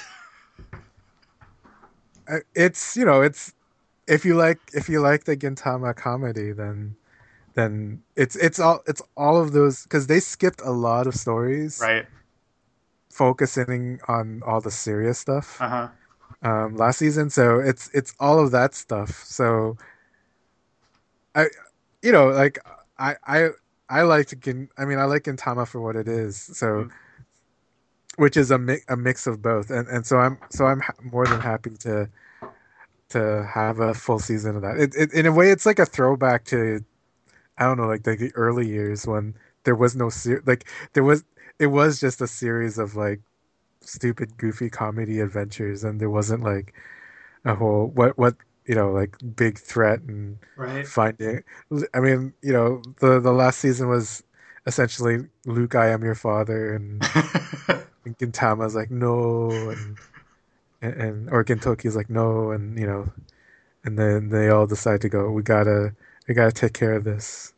it's if you like the Gintama comedy, then it's all of those, because they skipped a lot of stories Right. focusing on all the serious stuff Uh huh. last season. So it's all of that stuff. So I like I I I like Gintama for what it is. So, Mm-hmm. which is a mix of both, and so I'm more than happy to have a full season of that. In a way, it's like a throwback to, I don't know, like the early years when there was no like there was it was just a series of like stupid goofy comedy adventures, and there wasn't like a whole what like big threat and Right. finding. I mean, the last season was essentially Luke, I am your father, and Gintama's like no, and or Gintoki's like no, and then they all decide to go, we gotta take care of this.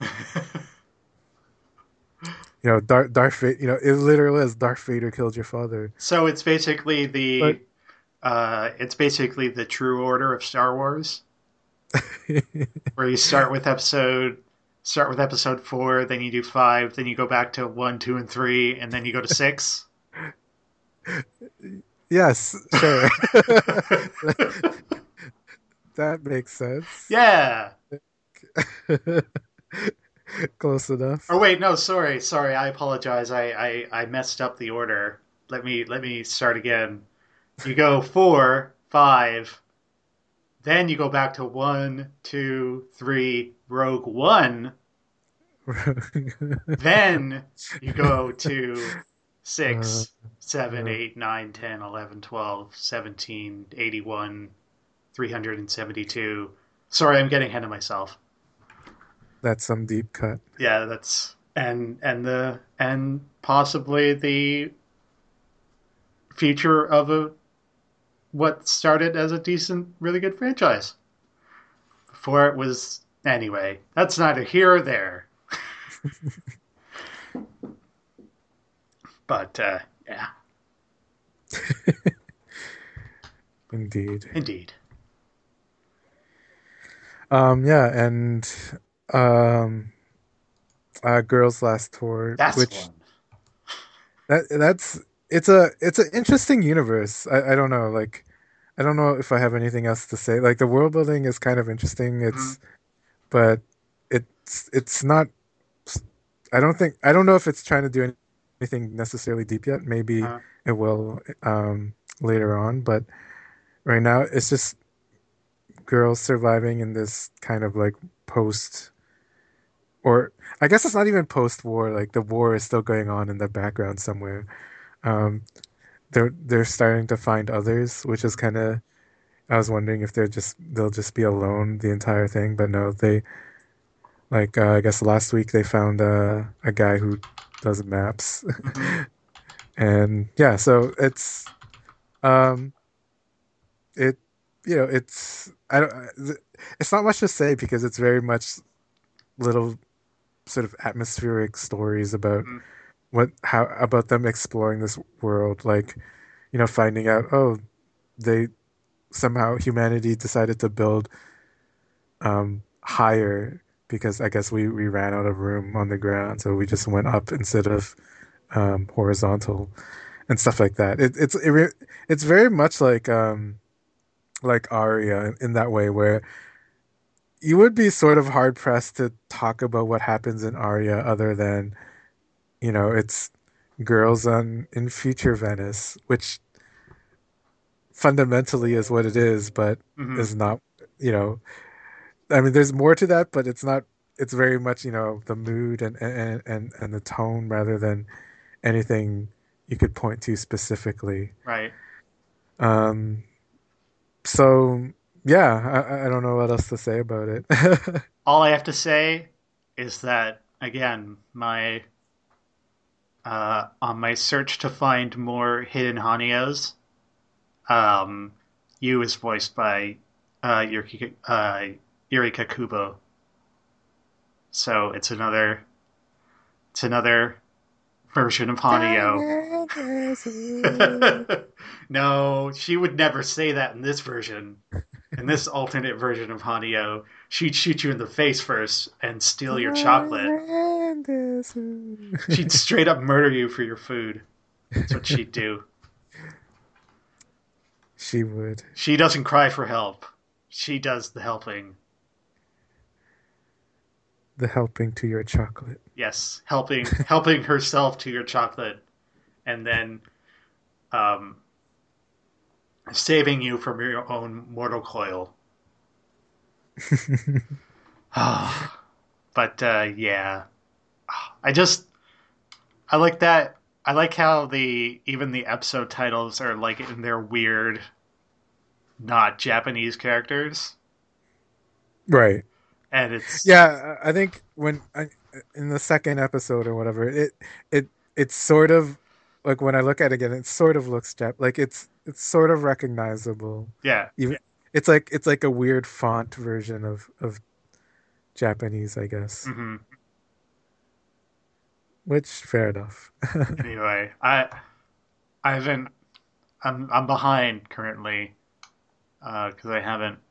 Darth Vader, it literally is Darth Vader killed your father. So But it's basically the true order of Star Wars, where you start with episode 4, then you do 5, then you go back to 1, 2, and 3, and then you go to 6. yes, sure. That makes sense. Yeah. Close enough. Or wait, no, sorry, I apologize. I messed up the order. Let me start again. You go 4, 5, then you go back to 1, 2, 3, Rogue One. Then you go to Uh, 6, 7, uh, 8, 9, 10, 11, 12, 17, 81, 372. Sorry, I'm getting ahead of myself. that's some deep cut. Yeah, that's and possibly the future of a what started as a decent, really good franchise. Before it was anyway. That's neither here or there. But yeah, Indeed. indeed. Yeah, and um, Girls Last Tour, That's which one. that's it's an interesting universe. I don't know, like I don't know if I have anything else to say. Like the world building is kind of interesting. Hmm. But it's not. I don't know if it's trying to do anything necessarily deep yet. Maybe Uh, it will later on, but right now it's just girls surviving in this kind of like post, or I guess it's not even post-war. Like the war is still going on in the background somewhere. Um, they're starting to find others, which is kind of. I was wondering if they'll just be alone the entire thing, but no, they like I guess last week they found a guy who does maps, hmm. and yeah, so um it it's I don't it's not much to say because it's very much little sort of atmospheric stories about Hmm. what how about them exploring this world, like finding out, oh, they somehow humanity decided to build higher because I guess we ran out of room on the ground, so we just went up instead of horizontal and stuff like that. It's very much like Aria in that way, where you would be sort of hard pressed to talk about what happens in Aria other than it's girls on in future Venice, which fundamentally is what it is, but Hmm. is not. You know, I mean, there's more to that, but it's not. It's very much the mood and the tone rather than anything you could point to specifically. Right. Um, so yeah, I don't know what else to say about it. All I have to say is that again, my on my search to find more hidden Hanios, um, you is voiced by Yurika Kubo. So it's another version of Hanyo. No, she would never say that in this version. In this alternate version of Hanyo, she'd shoot you in the face first and steal your chocolate. She'd straight up murder you for your food. That's what she'd do. She would. She doesn't cry for help. She does the helping. The helping to your chocolate. Yes, helping herself to your chocolate, and then um, saving you from your own mortal coil. But yeah, I just I like that. I like how the even the episode titles are like in their weird, not Japanese characters, Right. and it's Yeah, I think in the second episode or whatever, it's sort of like when I look at it again, it sort of looks like it's sort of recognizable. yeah. Even it's like a weird font version of Japanese, I guess. Hmm. Which fair enough. Anyway, I haven't I'm behind currently because I haven't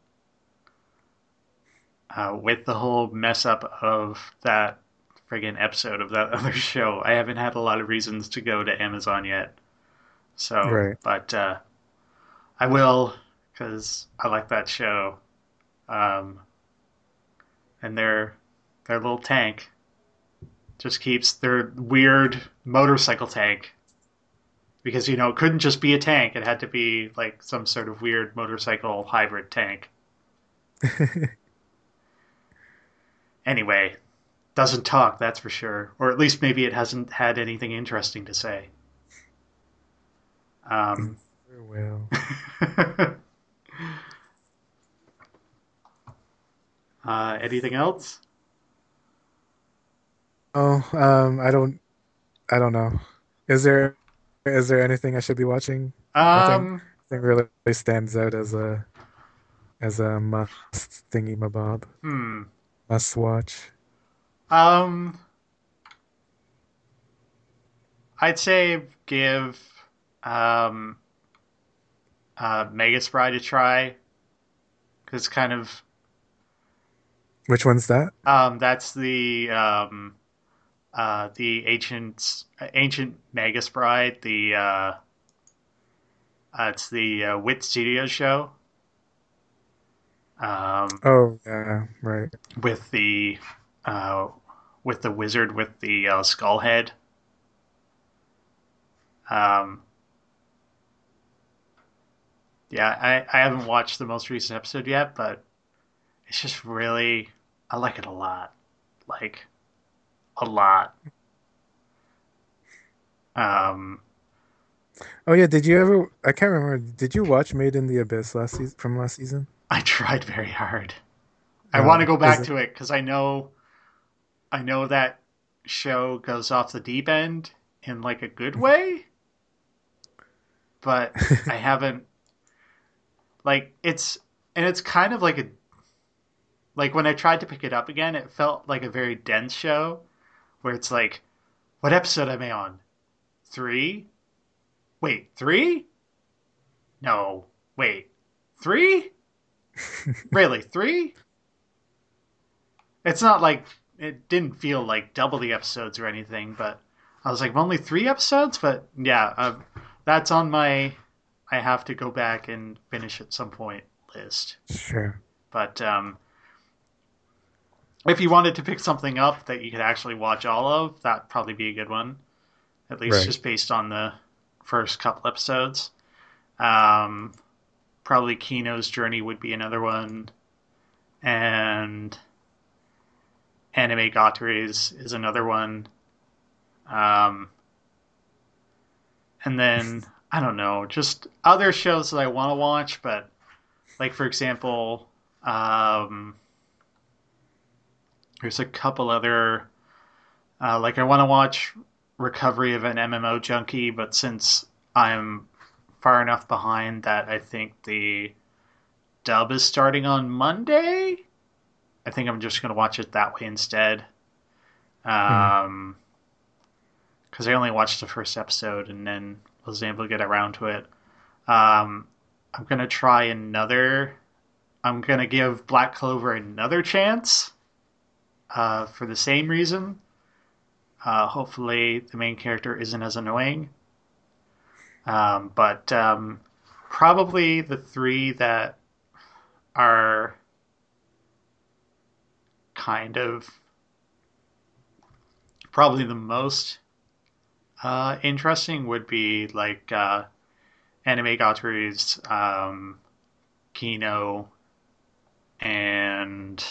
with the whole mess up of that friggin' episode of that other show. I haven't had a lot of reasons to go to Amazon yet. So, Right. but I will because I like that show. Um, and their little tank just keeps their weird motorcycle tank because it couldn't just be a tank; it had to be like some sort of weird motorcycle hybrid tank. Anyway, doesn't talk, that's for sure, or at least maybe it hasn't had anything interesting to say. Um, Well. anything else? Oh, I don't know. Is there anything I should be watching? Nothing, Um, nothing really stands out as a must thingy mabob. hmm. Must watch. Um, I'd say give um, Megaspry a try because kind of Which one's that? That's the ancient Magus Bride. It's the Wit Studios show. Um, Oh, yeah, right. with the uh, with the wizard with the skull head. Um, yeah, I haven't watched the most recent episode yet, but it's just really I like it a lot, like a lot. Um, Oh yeah, did you ever? I can't remember. Did you watch Made in the Abyss last season from last season? I tried very hard. I want to go Was back it? to it because I know that show goes off the deep end in like a good way, but I haven't like it's kind of like when I tried to pick it up again, it felt like a very dense show where it's like, what episode am I on? Three? Wait, three? No, wait, three? Really, three? It's not like it didn't feel like double the episodes or anything, but I was like, only three episodes? But yeah, that's on my I have to go back and finish at some point list. Sure. But if you wanted to pick something up that you could actually watch all of, that'd probably be a good one. At least Right. just based on the first couple episodes. Um, Probably Kino's Journey would be another one, and Anime Gatori is another one. Um, and then I don't know, just other shows that I want to watch, but like for example, um, there's a couple other like I want to watch Recovery of an MMO Junkie, but since I'm far enough behind that I think the dub is starting on Monday, I think I'm just going to watch it that way instead. Hmm. Because I only watched the first episode and then wasn't able to get around to it. Um, I'm going to try another. I'm going to give Black Clover another chance for the same reason. Hopefully, the main character isn't as annoying. But probably the three that are kind of probably the most interesting would be like Anime Gatori's Kino and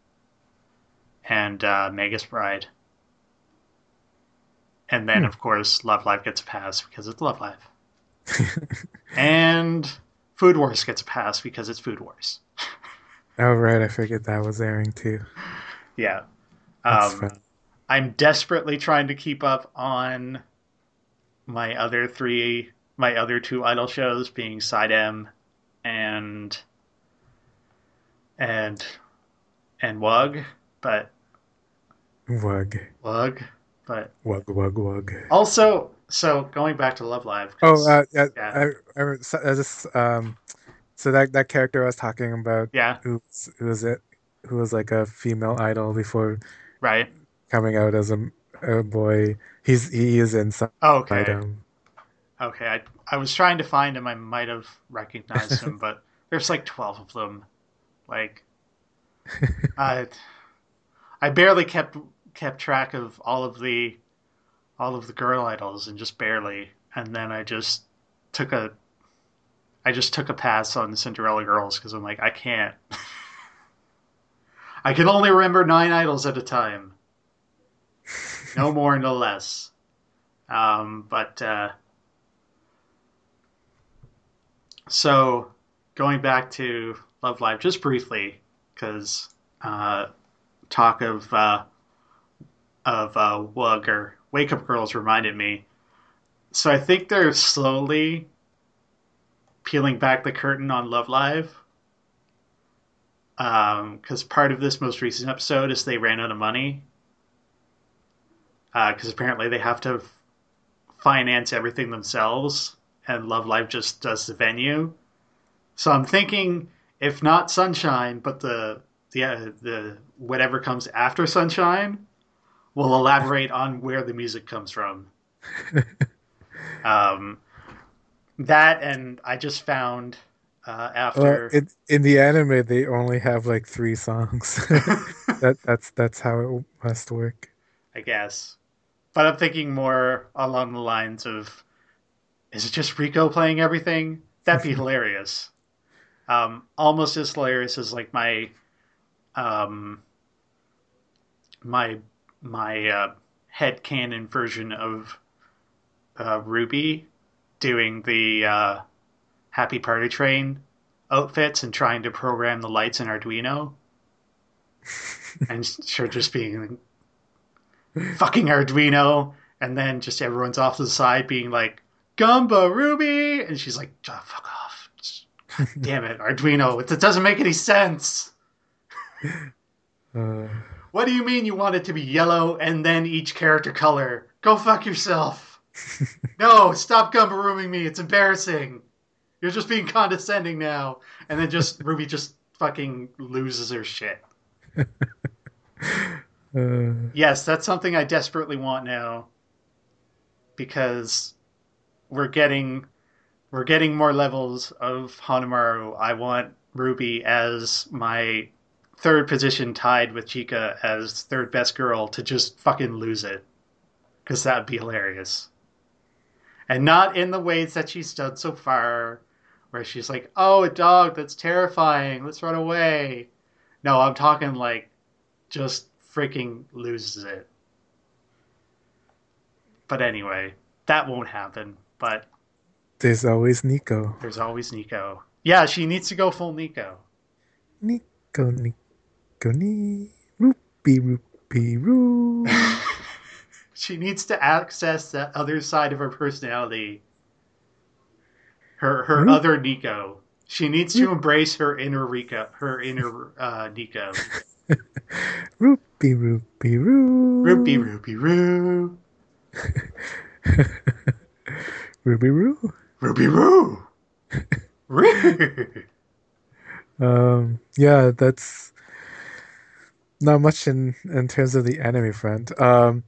Magus Bride, and then Hmm. of course Love Live gets a pass because it's Love Live, and Food Wars gets a pass because it's Food Wars. Oh right, I figured that was airing too. Yeah, That's um, fun. I'm desperately trying to keep up on my other two idol shows, being Side M and and and but Wug. Wug, but Wug wug wug. also so going back to Love Live Oh, because yeah, yeah, I just so that character I was talking about, yeah, who was it? Who was like a female idol before right, coming out as a boy. He is inside okay, him. okay. I was trying to find him. I might have recognized him, but there's like 12 of them. Like I I barely kept track of all of the girl idols and just barely, and then took a I just took a pass on the Cinderella Girls because I'm like I can't. I can only remember 9 idols at a time, no more, no less. But So going back to Love Live just briefly, because uh, talk of Wug or Wake Up Girls reminded me. So I think they're slowly peeling back the curtain on Love Live. Because part of this most recent episode is they ran out of money. Because apparently they have to finance everything themselves, and Love Live just does the venue. So I'm thinking, if not Sunshine, but the whatever comes after Sunshine will elaborate on where the music comes from. Um, that and I just found Well, after in the anime they only have like three songs. That's how it must work. I guess, but I'm thinking more along the lines of is it just Rico playing everything? That'd be hilarious. Almost as hilarious as like um, my my head canon version of Ruby doing the Happy Party Train outfits and trying to program the lights in Arduino, and sure just being fucking Arduino, and then just everyone's off to the side being like Gumba Ruby, and she's like, oh, fuck off. God damn it, Arduino, it doesn't make any sense. Uh, What do you mean you want it to be yellow and then each character color? Go fuck yourself. No, stop gumbarooming me. It's embarrassing. You're just being condescending now. And then just Ruby just fucking loses her shit. uh, Yes, that's something I desperately want now because we're getting we're getting more levels of Hanamaru. I want Ruby as my third position tied with Chica as third best girl to just fucking lose it because that'd be hilarious. And not in the ways that she's done so far, where she's like, "Oh, a dog, that's terrifying. Let's run away." No, I'm talking like just freaking loses it. But anyway, that won't happen. But there's always Nico. there's always Nico. Yeah, she needs to go full Nico. Nico, Nico, ni. Rupee, rupee, roo. She needs to access that other side of her personality, her Roop, other Nico. She needs to roop, embrace her inner Rico, her inner Nico. rupee, rupee, Rupee, roo. rupee, roo. Ruby Roo. Ruby Roo! Roo! Yeah, that's not much in terms of the anime front.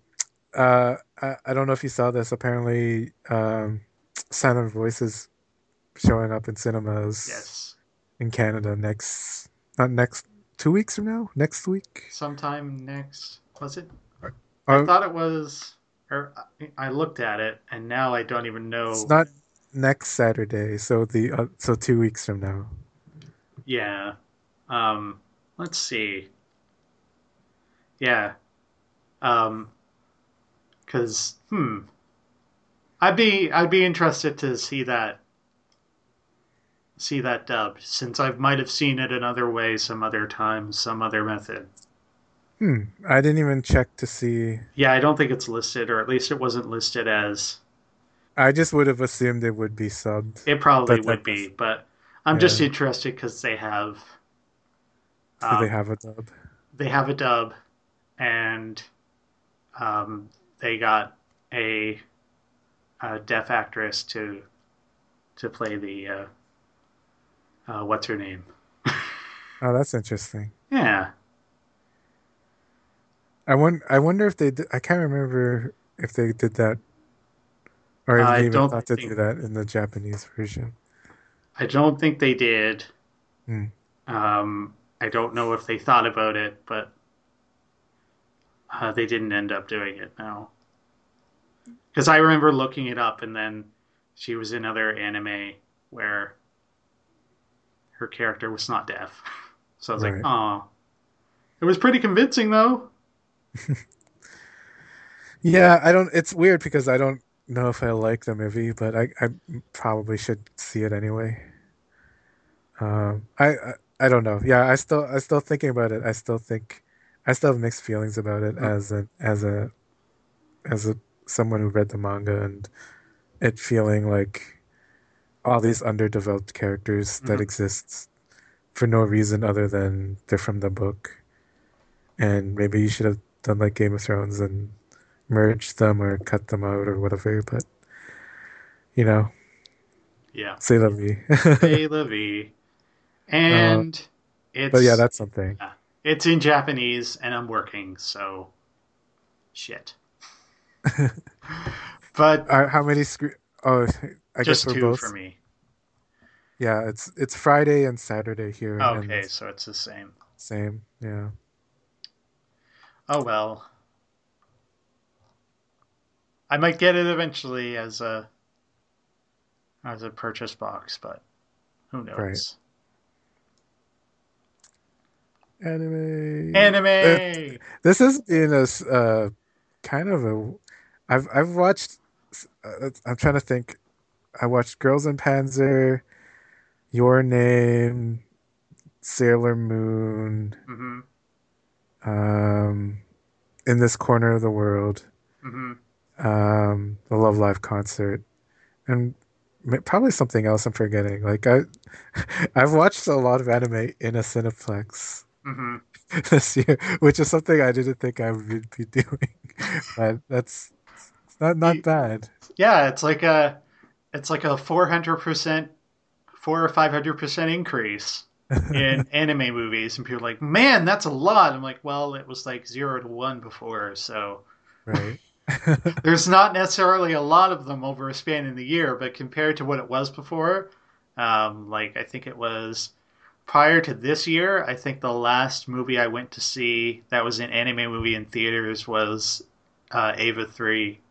I don't know if you saw this. Apparently, Silent Voice is showing up in cinemas Yes. in Canada not next, 2 weeks from now, next week. Sometime next. Was it? Or, I or thought it was. Or I looked at it, and now I don't even it's know. not next Saturday, so 2 weeks from now. Yeah. Um, let's see. Yeah. Um, because I'd be interested to see that dubbed since I might have seen it another way, some other time, some other method. I didn't even check to see. Yeah, I don't think it's listed, or at least it wasn't listed as I just would have assumed it would be subbed, it probably but would that be, does, but I'm just yeah. interested because Do they um, have a dub? they have a dub and um, they got a, a deaf actress to play the what's her name? Oh, that's interesting. Yeah, I wonder if they did, I can't remember if they did that or if I they even don't thought to do think that in the Japanese version. I don't think they did. Hmm. I don't know if they thought about it, but they didn't end up doing it. No, because I remember looking it up, and then she was in other anime where her character was not deaf. So I was like, Right. oh, it was pretty convincing though. Yeah, I don't, it's weird because I don't know if I like the movie, but I probably should see it anyway. I don't know. Yeah, I still thinking about it. I still have mixed feelings about it as a someone who read the manga and it feeling like all these underdeveloped characters that Mm-hmm. exist for no reason other than they're from the book. And maybe you should have done like Game of Thrones and merged them or cut them out or whatever, but you know, Yeah, say la vie. Say la vie. uh, And but yeah, it's that's something. yeah. It's in Japanese, and I'm working, so shit. But How many screen? Oh, I guess just we're two for both. me. Yeah, it's Friday and Saturday here, and Okay, so it's the same. same. Yeah, Oh well. I might get it eventually as a purchase box, but who right. knows? Anime. Anime. This has been kind of a. I've watched. I'm trying to think. I watched Girls in Panzer, Your Name, Sailor Moon, Mm-hmm. um, In This Corner of the World, Mm-hmm. the Love Live concert, and probably something else I'm forgetting. I've watched a lot of anime in a Cineplex Mm-hmm. this year, which is something I didn't think I would be doing, but that's not bad. Yeah, it's like a 400%, 400 or 500% increase in anime movies, and people are like, man, that's a lot. I'm like, well, it was like 0 to 1 before, so Right. there's not necessarily a lot of them over a span in the year, but compared to what it was before, like I think it was prior to this year, I think the last movie I went to see that was an anime movie in theaters was Ava 3.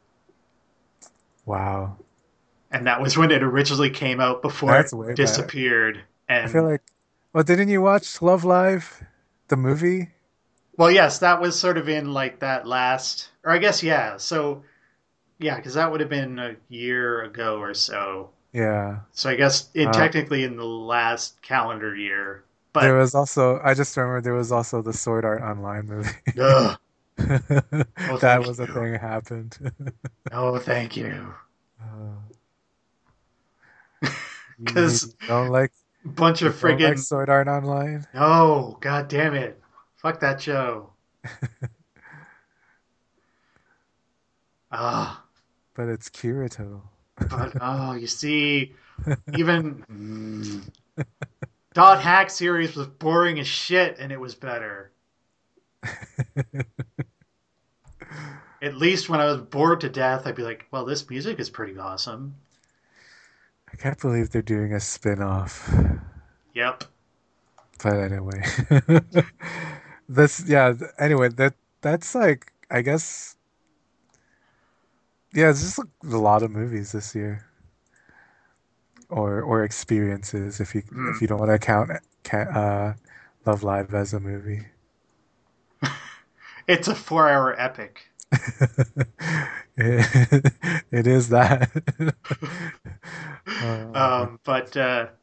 Wow. And that was when it originally came out before it That's way back. disappeared. I feel And like, well, didn't you watch Love Live, the movie? well, yes, that was sort of in like that last, or I guess, yeah. So, yeah, because that would have been a year ago or so. Yeah. So I guess Uh, technically in the last calendar year. there But, was also, I just remember there was also the Sword Art Online movie. ugh, no, That thank was a you. thing that happened. No, thank you. Uh, Because you don't like bunch you of don't like friggin' Sword Art Online, no, god damn it. Fuck that show. Ah, but it's Kirito. but oh, you see, even Dot Hack series was boring as shit, and it was better. At least when I was bored to death, I'd be like, "Well, this music is pretty awesome." I can't believe they're doing a spin-off. Yep. But anyway, this yeah. Anyway, that's like I guess yeah. It's just like a lot of movies this year, or experiences Mm. if you don't want to count Love Live as a movie. It's a 4 hour epic. It is that. Uh, But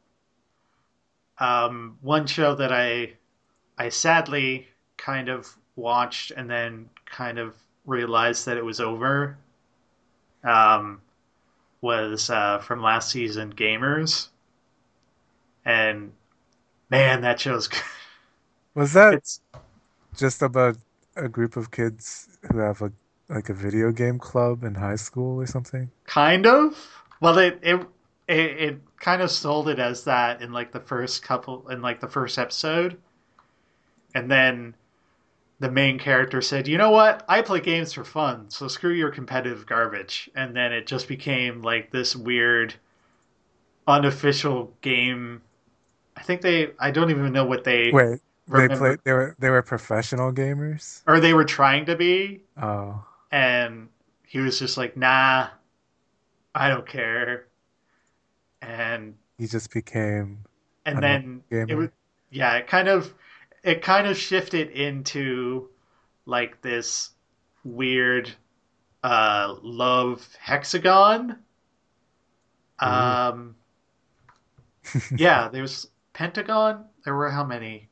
one show that I sadly kind of watched and then kind of realized that it was over um, was from last season, Gamers, and man, that show's was that it's just about a group of kids who have like a video game club in high school or something? kind of well, it kind of sold it as that in like the first couple in like the first episode, and then the main character said, "You know what? I play games for fun, so screw your competitive garbage." And then it just became like this weird unofficial game. I think I don't even know what they Wait, remember, they were professional gamers? or they were trying to be. Oh, And he was just like, "Nah, I don't care." And he just became a normal then it was, gamer. yeah, it kind of shifted into like this weird love hexagon. Ooh. Um, yeah, there's Pentagon. There were how many?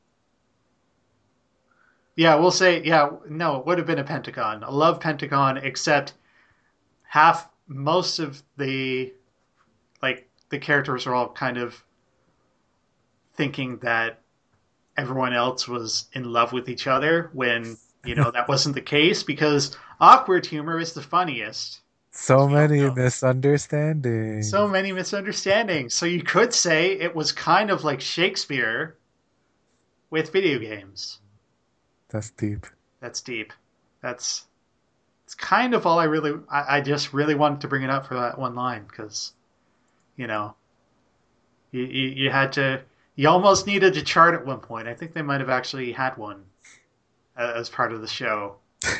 Yeah, we'll say, yeah, no, it would have been a pentagon, a love pentagon, except most of the characters are all kind of thinking that everyone else was in love with each other when, that wasn't the case because awkward humor is the funniest, as So we all many know. So misunderstandings. many misunderstandings. So you could say it was kind of like Shakespeare with video games. That's deep. That's deep. That's it's kind of all I just really wanted to bring it up for that one line because you know you had to you almost needed a chart at one point. I think they might have actually had one as part of the show,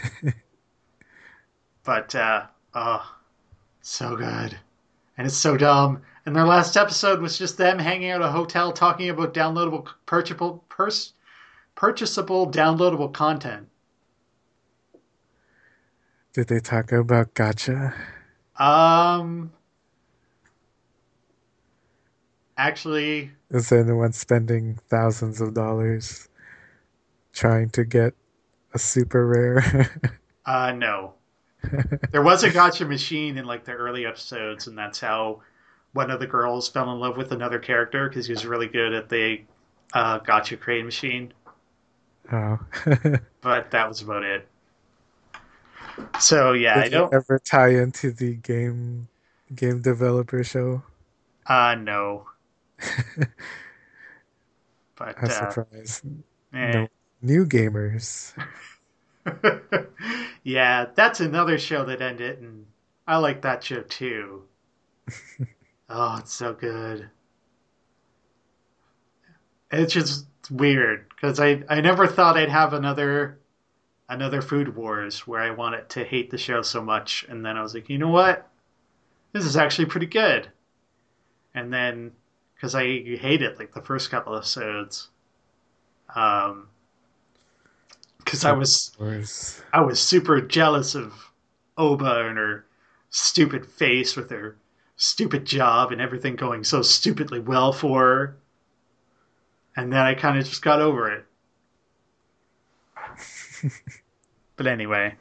but oh, so good and it's so dumb. And their last episode was just them hanging out at a hotel talking about downloadable purchasable downloadable content. Did they talk about gotcha? Um, actually, Is anyone spending thousands of dollars trying to get a super rare? no. There was a gotcha machine in like the early episodes, and that's how one of the girls fell in love with another character because he was really good at the gotcha crane machine. Oh. But that was about it. So yeah, I Did it don't. ever tie into the game developer show? No, but I'm surprised. eh. No new gamers. Yeah, that's another show that ended, and I like that show too. Oh, it's so good. It's just weird because I never thought I'd have another Food Wars where I wanted to hate the show so much, and then I was like, you know what? This is actually pretty good. And then because I hated like the first couple episodes, um, because Food Wars. I was super jealous of Oba and her stupid face with her stupid job and everything going so stupidly well for her. And then I kind of just got over it. But anyway,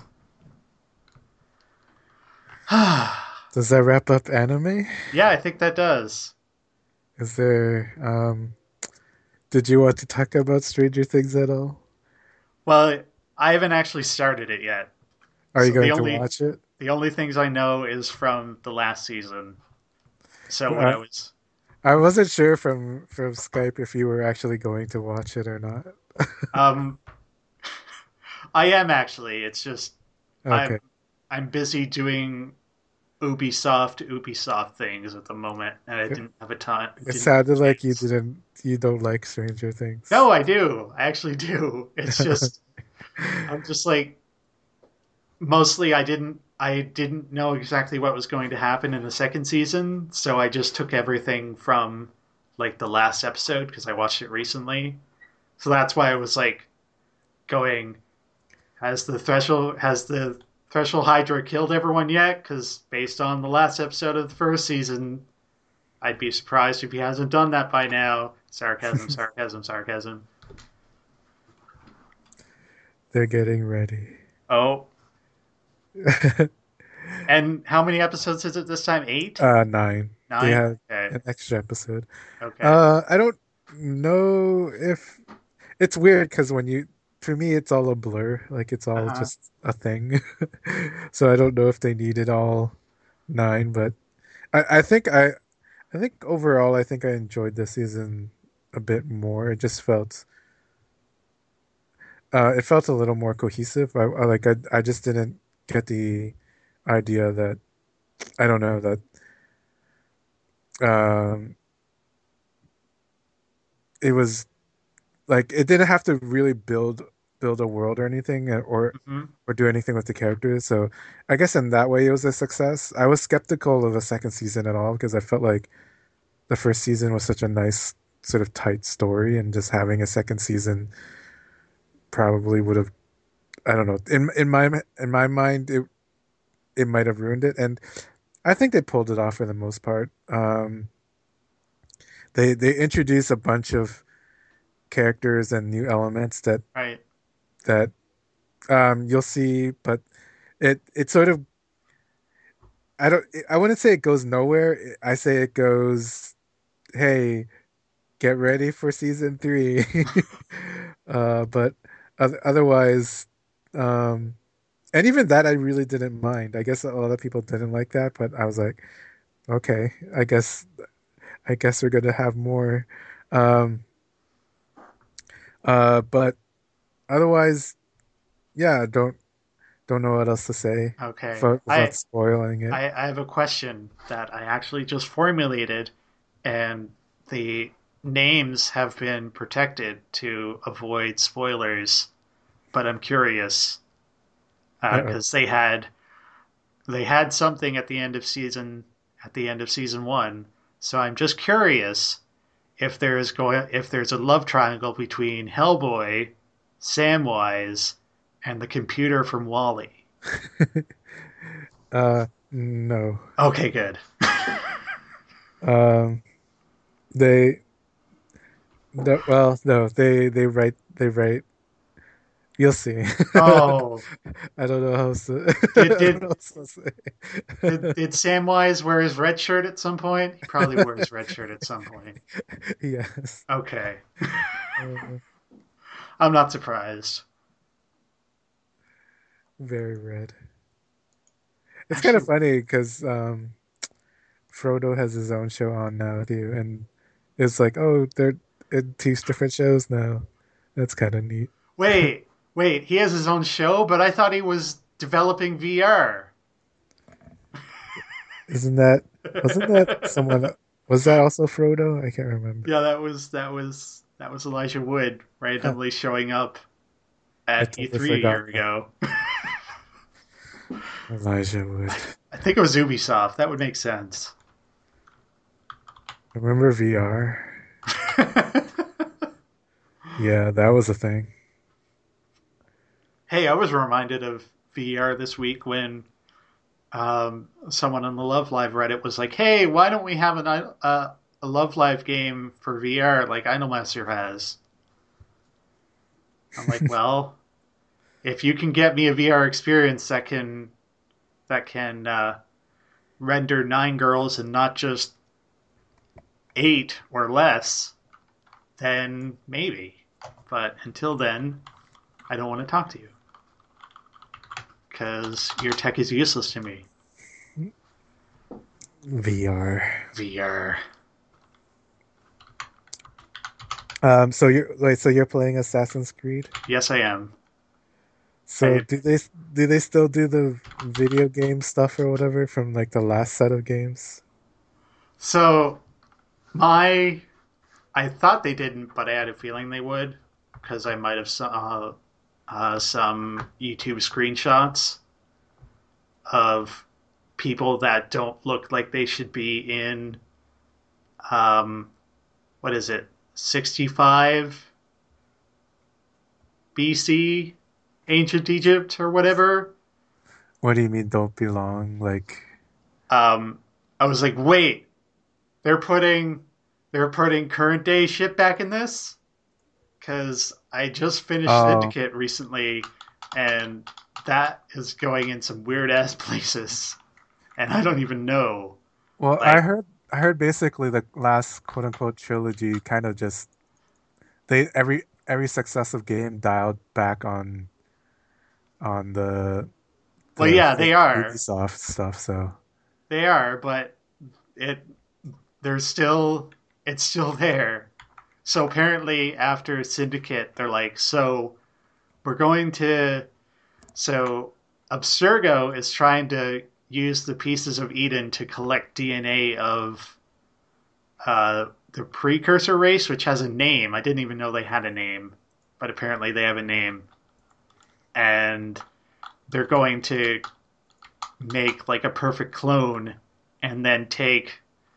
yeah, Does that wrap up anime? I think that does. Is there did you want to talk about Stranger Things at all? Well, I haven't actually started it yet, Are you so going to watch it? the only things I know is from the last season. So when I, I was, I wasn't sure from Skype if you were actually going to watch it or not. um, I am actually. It's just I'm Okay. I'm busy doing Ubisoft things at the moment, and I It, didn't have a time. it Didn't have sounded a like chance. you don't like Stranger Things. No, I do. I actually do. It's just I'm just like mostly I didn't know exactly what was going to happen in the second season, so I just took everything from like the last episode because I watched it recently. So that's why I was like going, has the threshold Hydra killed everyone yet? Because based on the last episode of the first season, I'd be surprised if he hasn't done that by now. Sarcasm, sarcasm, sarcasm. They're getting ready. Oh, and how many episodes is it this time? Eight? 9. They Nine? had Okay. an extra episode. Okay. I don't know if it's weird because for me, it's all a blur. Like it's all Uh-huh. just a thing. So I don't know if they needed all 9, but I think I think overall, I think I enjoyed the season a bit more. It felt a little more cohesive. I just didn't get the idea that I don't know that um it was like it didn't have to really build a world or anything Hmm. or do anything with the characters. So I guess in that way it was a success. I was skeptical of a second season at all because I felt like the first season was such a nice sort of tight story, and just having a second season probably would have I don't know in my mind it might have ruined it, and I think they pulled it off for the most part. They introduced a bunch of characters and new elements Right. that you'll see, but it sort of I wouldn't say it goes nowhere. I say it goes, hey, get ready for season 3. But otherwise, um, and even that I really didn't mind. I guess a lot of people didn't like that, but I was like, okay, I guess we're gonna have more. Um, but otherwise, yeah, don't know what else to say Okay. without spoiling it. I have a question that I actually just formulated, and the names have been protected to avoid spoilers, but I'm curious Uh-oh. because they had something at the end of season one. So I'm just curious if there's a love triangle between Hellboy, Samwise, and the computer from Wally. No. Okay, good. Um, they well, no, they write. You'll see. Oh, I don't know how else to, did I don't did know what else to say. did Samwise wear his red shirt at some point? He probably wore his red shirt at some point. Yes. Okay, Uh, I'm not surprised. very red. It's kind of Actually, funny because Frodo has his own show on now too, and it's like, oh, they're in two different shows now. That's kind of neat. wait, wait. He has his own show, but I thought he was developing VR. Isn't that wasn't that someone? Was that also Frodo? I can't remember. Yeah, that was Elijah Wood Huh, randomly showing up I at totally E3 a forgot year that. ago. Elijah Wood. I think it was Ubisoft. That would make sense. Remember VR? Yeah, that was a thing. Hey, I was reminded of VR this week when someone on the Love Live Reddit was like, "Hey, why don't we have a Love Live game for VR like Idolmaster has?" I'm like, "Well, if you can get me a VR experience that can render 9 girls and not just 8 or less, then maybe. But until then, I don't want to talk to you because your tech is useless to me." VR. VR. So you're playing Assassin's Creed? Yes, I am. So I, do they still do the video game stuff or whatever from like the last set of games? so my I thought they didn't, but I had a feeling they would because I might have saw some YouTube screenshots of people that don't look like they should be in um, what is it, 65 BC, ancient Egypt or whatever. What do you mean don't belong? Like, Um, I was like, wait, they're putting they're putting current day shit back in this because I just finished oh, Syndicate recently, and that is going in some weird ass places, and I don't even know. well, Like, I heard basically the last quote unquote trilogy kind of just they every successive game dialed back on well, the yeah, fake Ubisoft stuff. So they are, but it there's still it's still there. So apparently, after Syndicate, they're like, so we're going to so Abstergo is trying to use the pieces of Eden to collect DNA of the precursor race, which has a name. I didn't even know they had a name, but apparently they have a name. And they're going to make like a perfect clone and then take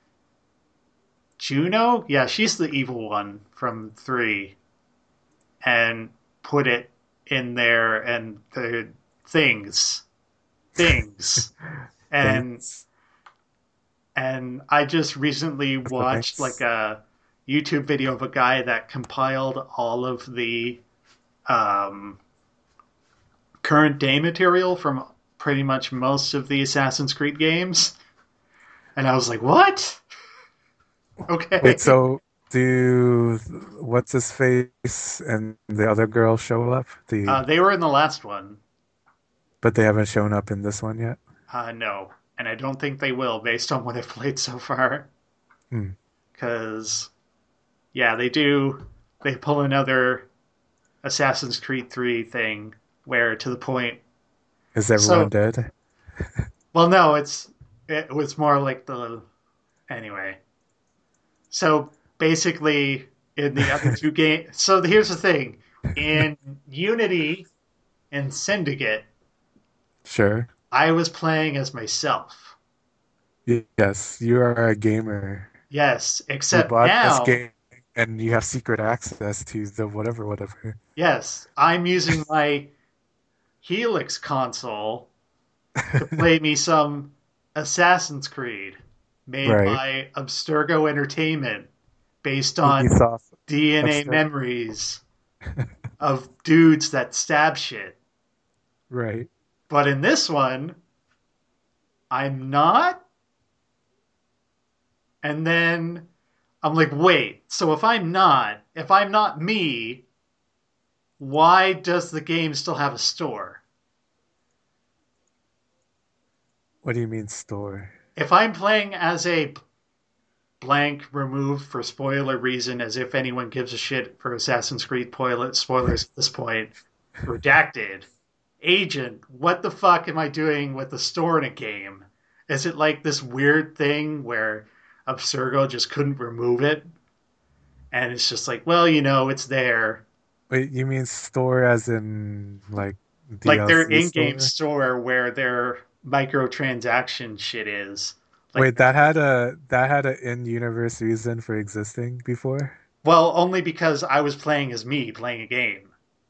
Juno. Yeah, she's the evil one from 3, and put it in there and the things. Things. And thanks and I just recently for watched like thanks. a YouTube video of a guy that compiled all of the um, current day material from pretty much most of the Assassin's Creed games, and I was like, "What? Wait, Okay." so do what's his face and the other girl show up? They were in the last one. But they haven't shown up in this one yet. No, and I don't think they will, based on what I've played so far. Hmm. Because yeah, they do. They pull another. Assassin's Creed 3 thing where to the point. Is everyone So, dead? well, no, it was more like the anyway. So basically, in the other two games, so here's the thing: in Unity and Syndicate, Sure. I was playing as myself. Yes, you are a gamer. Yes, You except bought this now, game and you have secret access to the whatever, whatever. yes, I'm using my Helix console to play me some Assassin's Creed made Right. by Abstergo Entertainment based on Ubisoft DNA upstairs. memories of dudes that stab shit. Right. But in this one, I'm not. And then I'm like, wait, so if I'm not me, why does the game still have a store? What do you mean store? If I'm playing as a blank removed for spoiler reason, as if anyone gives a shit for Assassin's Creed spoilers at this point, redacted agent, what the fuck am I doing with the store in a game? Is it like this weird thing where Abstergo just couldn't remove it? And it's just like, well, it's there. Wait, you mean store as in like Like their DLC in-game store? store where their microtransaction shit is. Like, Wait, that had an in-universe reason for existing before? well, only because I was playing as me playing a game.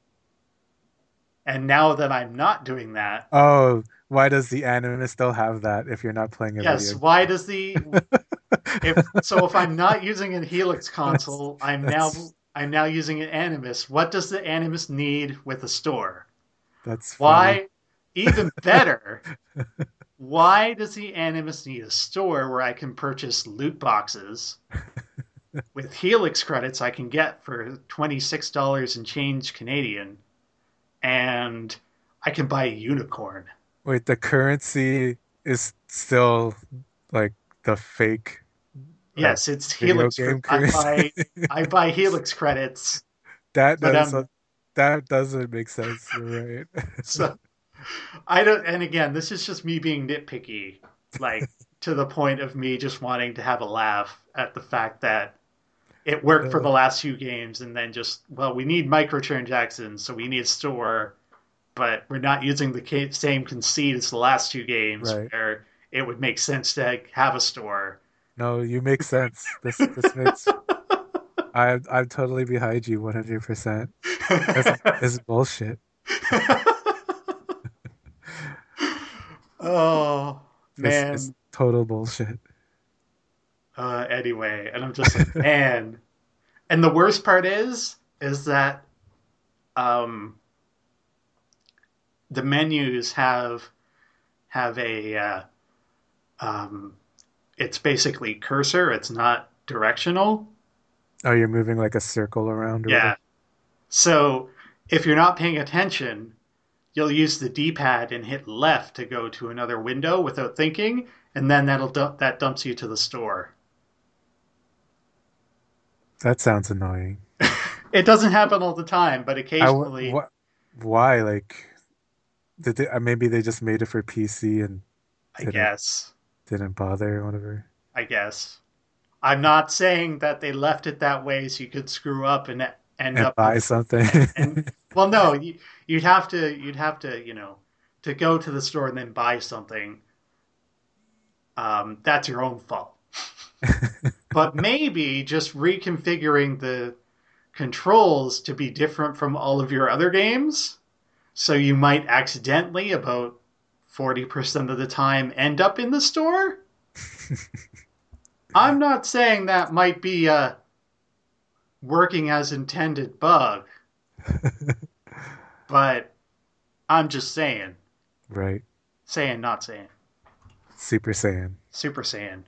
And now that I'm not doing that, Oh, why does the anime still have that if you're not playing a yes, video why game? does the if I'm not using a Helix That's console, I'm now that's I'm now using an Animus. What does the Animus need with a store? that's funny. Why even better, why does the Animus need a store where I can purchase loot boxes with Helix credits I can get for $26 and change Canadian and I can buy a unicorn? Wait, the currency is still like the fake like Yes, it's video Helix. game I currency. buy Helix credits, That but does that doesn't make sense. You're right. so I don't. And again, this is just me being nitpicky, like to the point of me just wanting to have a laugh at the fact that it worked for Uh, the last few games, and then just well, we need microtransactions, so we need a store, but we're not using the same conceit as the last two games right. where it would make sense to have a store. No, you make sense. This makes I'm totally behind you 100%. This is bullshit. Oh It's man. total bullshit. Anyway, and I'm just like, man. And the worst part is that um, the menus have a um, it's basically cursor. It's not directional. Oh, you're moving like a circle around or Yeah. whatever. So if you're not paying attention, you'll use the D-pad and hit left to go to another window without thinking, and then that dumps you to the store. That sounds annoying. It doesn't happen all the time, but I occasionally, what why like did they maybe they just made it for PC and I didn't guess. didn't bother or whatever I guess. I'm not saying that they left it that way so you could screw up and end and up buy with something. and well no, you'd have to, to go to the store and then buy something. That's your own fault. But maybe just reconfiguring the controls to be different from all of your other games, so you might accidentally about 40% of the time end up in the store. I'm not saying that might be a working as intended bug, but I'm just saying, Right. not saying, Super Saiyan. Super Saiyan.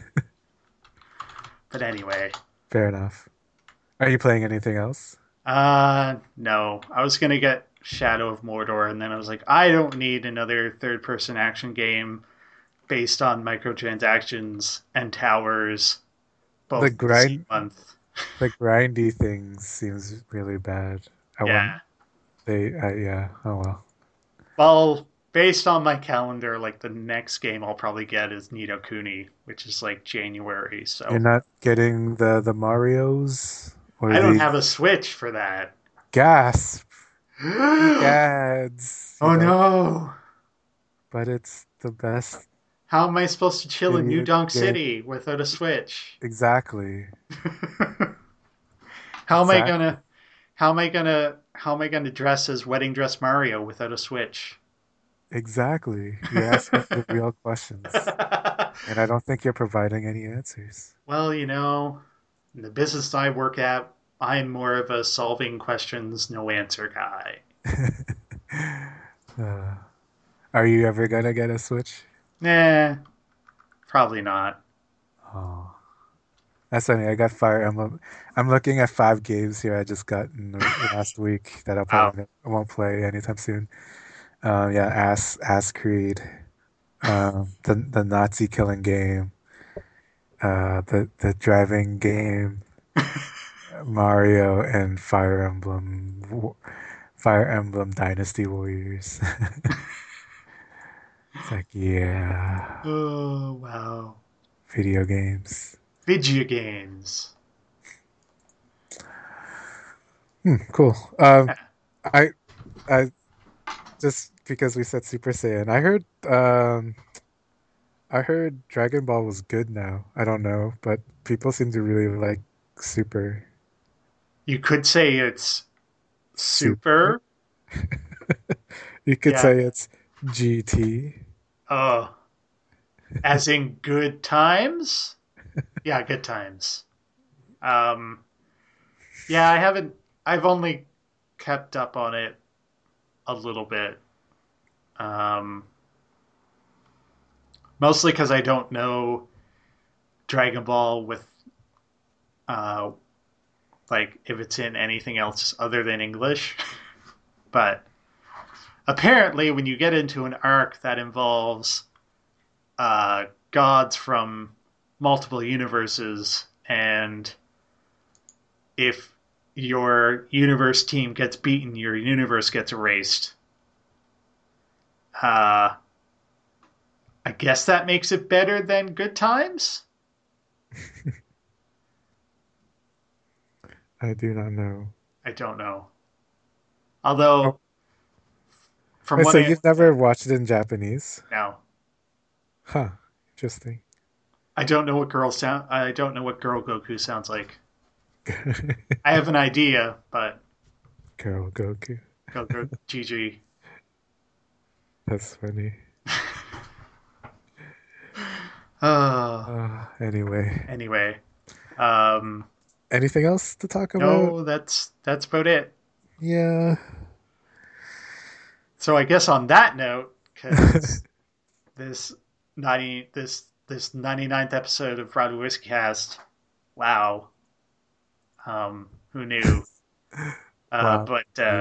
But anyway, Fair enough. Are you playing anything else? no, I was gonna get Shadow of Mordor, and then I was like, I don't need another third-person action game based on microtransactions and towers, The both the same grind month. the grindy thing seems really bad. I Yeah. won't. Yeah. Oh well. Well, based on my calendar, like the next game I'll probably get is Nino Kuni, which is like January. You're So not getting the Marios or I don't the have a Switch for that. gas. Oh Gads. You don't. no. But it's the best How am I supposed to chill in New video Donk game. City without a Switch? Exactly. how am I Exactly. gonna how am I gonna dress as wedding dress Mario without a Switch? Exactly. You're asking the real questions, and I don't think you're providing any answers. well, in the business I work at, I'm more of a solving questions, no answer guy. Uh, are you ever gonna get a Switch? Nah, probably not. Oh, that's funny. I got Fire Emblem. I'm looking at 5 games here I just got in the last week that Wow. I won't play anytime soon. Yeah, Ass Creed, the Nazi killing game, the driving game, Mario, and Fire Emblem Dynasty Warriors. It's like, yeah, Oh, wow. video games. Video games. Cool. Yeah. I I just because we said Super Saiyan, I heard Dragon Ball was good now. I don't know, but people seem to really like Super. You could say it's Super. super. You could Yeah. say it's GT. Oh, as in good times? Yeah, good times. Um, yeah, I've only kept up on it a little bit. Um, mostly because I don't know Dragon Ball with, uh, like, if it's in anything else other than English. But apparently, when you get into an arc that involves gods from multiple universes, and if your universe team gets beaten, your universe gets erased. Uh, I guess that makes it better than Good Times. I do not know. I don't know. Oh, Although, from wait, what so I you've never watched it in Japanese? now, Huh. Interesting. I don't know what girl sound. I don't know what girl Goku sounds like. I have an idea, but Girl Goku. Goku GG. That's funny. uh, Anyway, anyway, um, anything else to talk about? no, that's about it. Yeah. So I guess on that note, because this 99th episode of Broadway Whiskey Cast, wow, who knew? Wow. But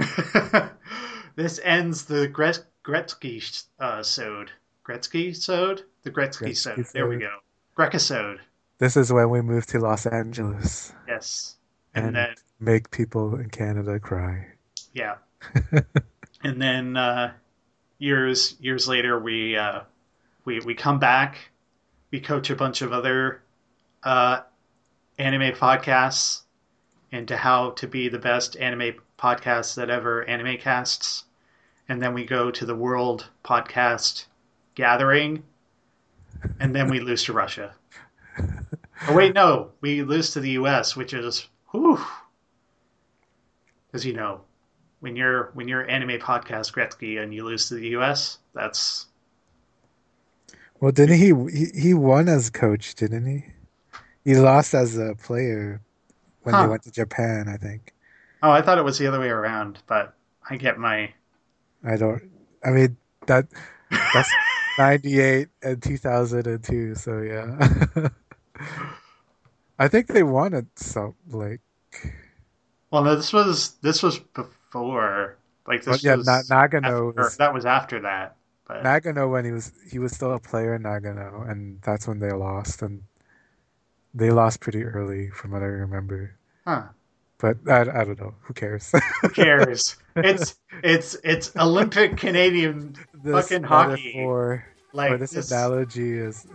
this ends the Gretzky sode. Gretzky sode? The Gretzky Gretzky sode. There we said, go. Grekisode. this is when we move to Los Angeles Yes. And and then, make people in Canada cry. yeah. And then years later, we come back. We coach a bunch of other uh, anime podcasts into how to be the best anime podcasts that ever anime casts. And then we go to the World Podcast Gathering, and then we lose to Russia. Or wait, no, we lose to the U.S., which is whew, because when you're anime podcast Gretzky and you lose to the U.S., that's Well, didn't he won as coach, didn't he? He lost as a player when they huh. went to Japan, I think. Oh, I thought it was the other way around, but I get my I don't I mean that that's 98 and 2002, so yeah. I think they won it so like well, no, this was before, like but this yeah, was Nagano after was that was after that, but Nagano when he was still a player in Nagano, and that's when they lost, and they lost pretty early from what I remember. huh. But I don't know. Who cares? Who cares? It's Olympic Canadian This fucking hockey. metaphor or Like this this. analogy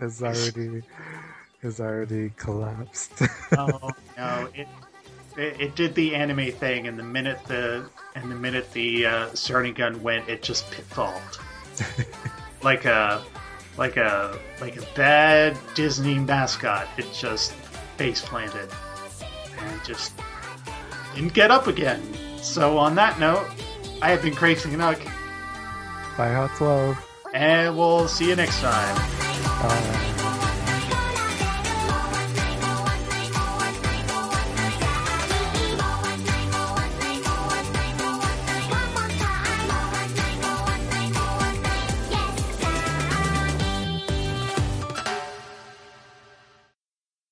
is already collapsed. Oh no! It did the anime thing, and the minute the starting gun went, it just pitfalled like a like a bad Disney mascot. It just face planted and just didn't get up again. So on that note, I have been Craig Nook, By Hot 12. and we'll see you next time.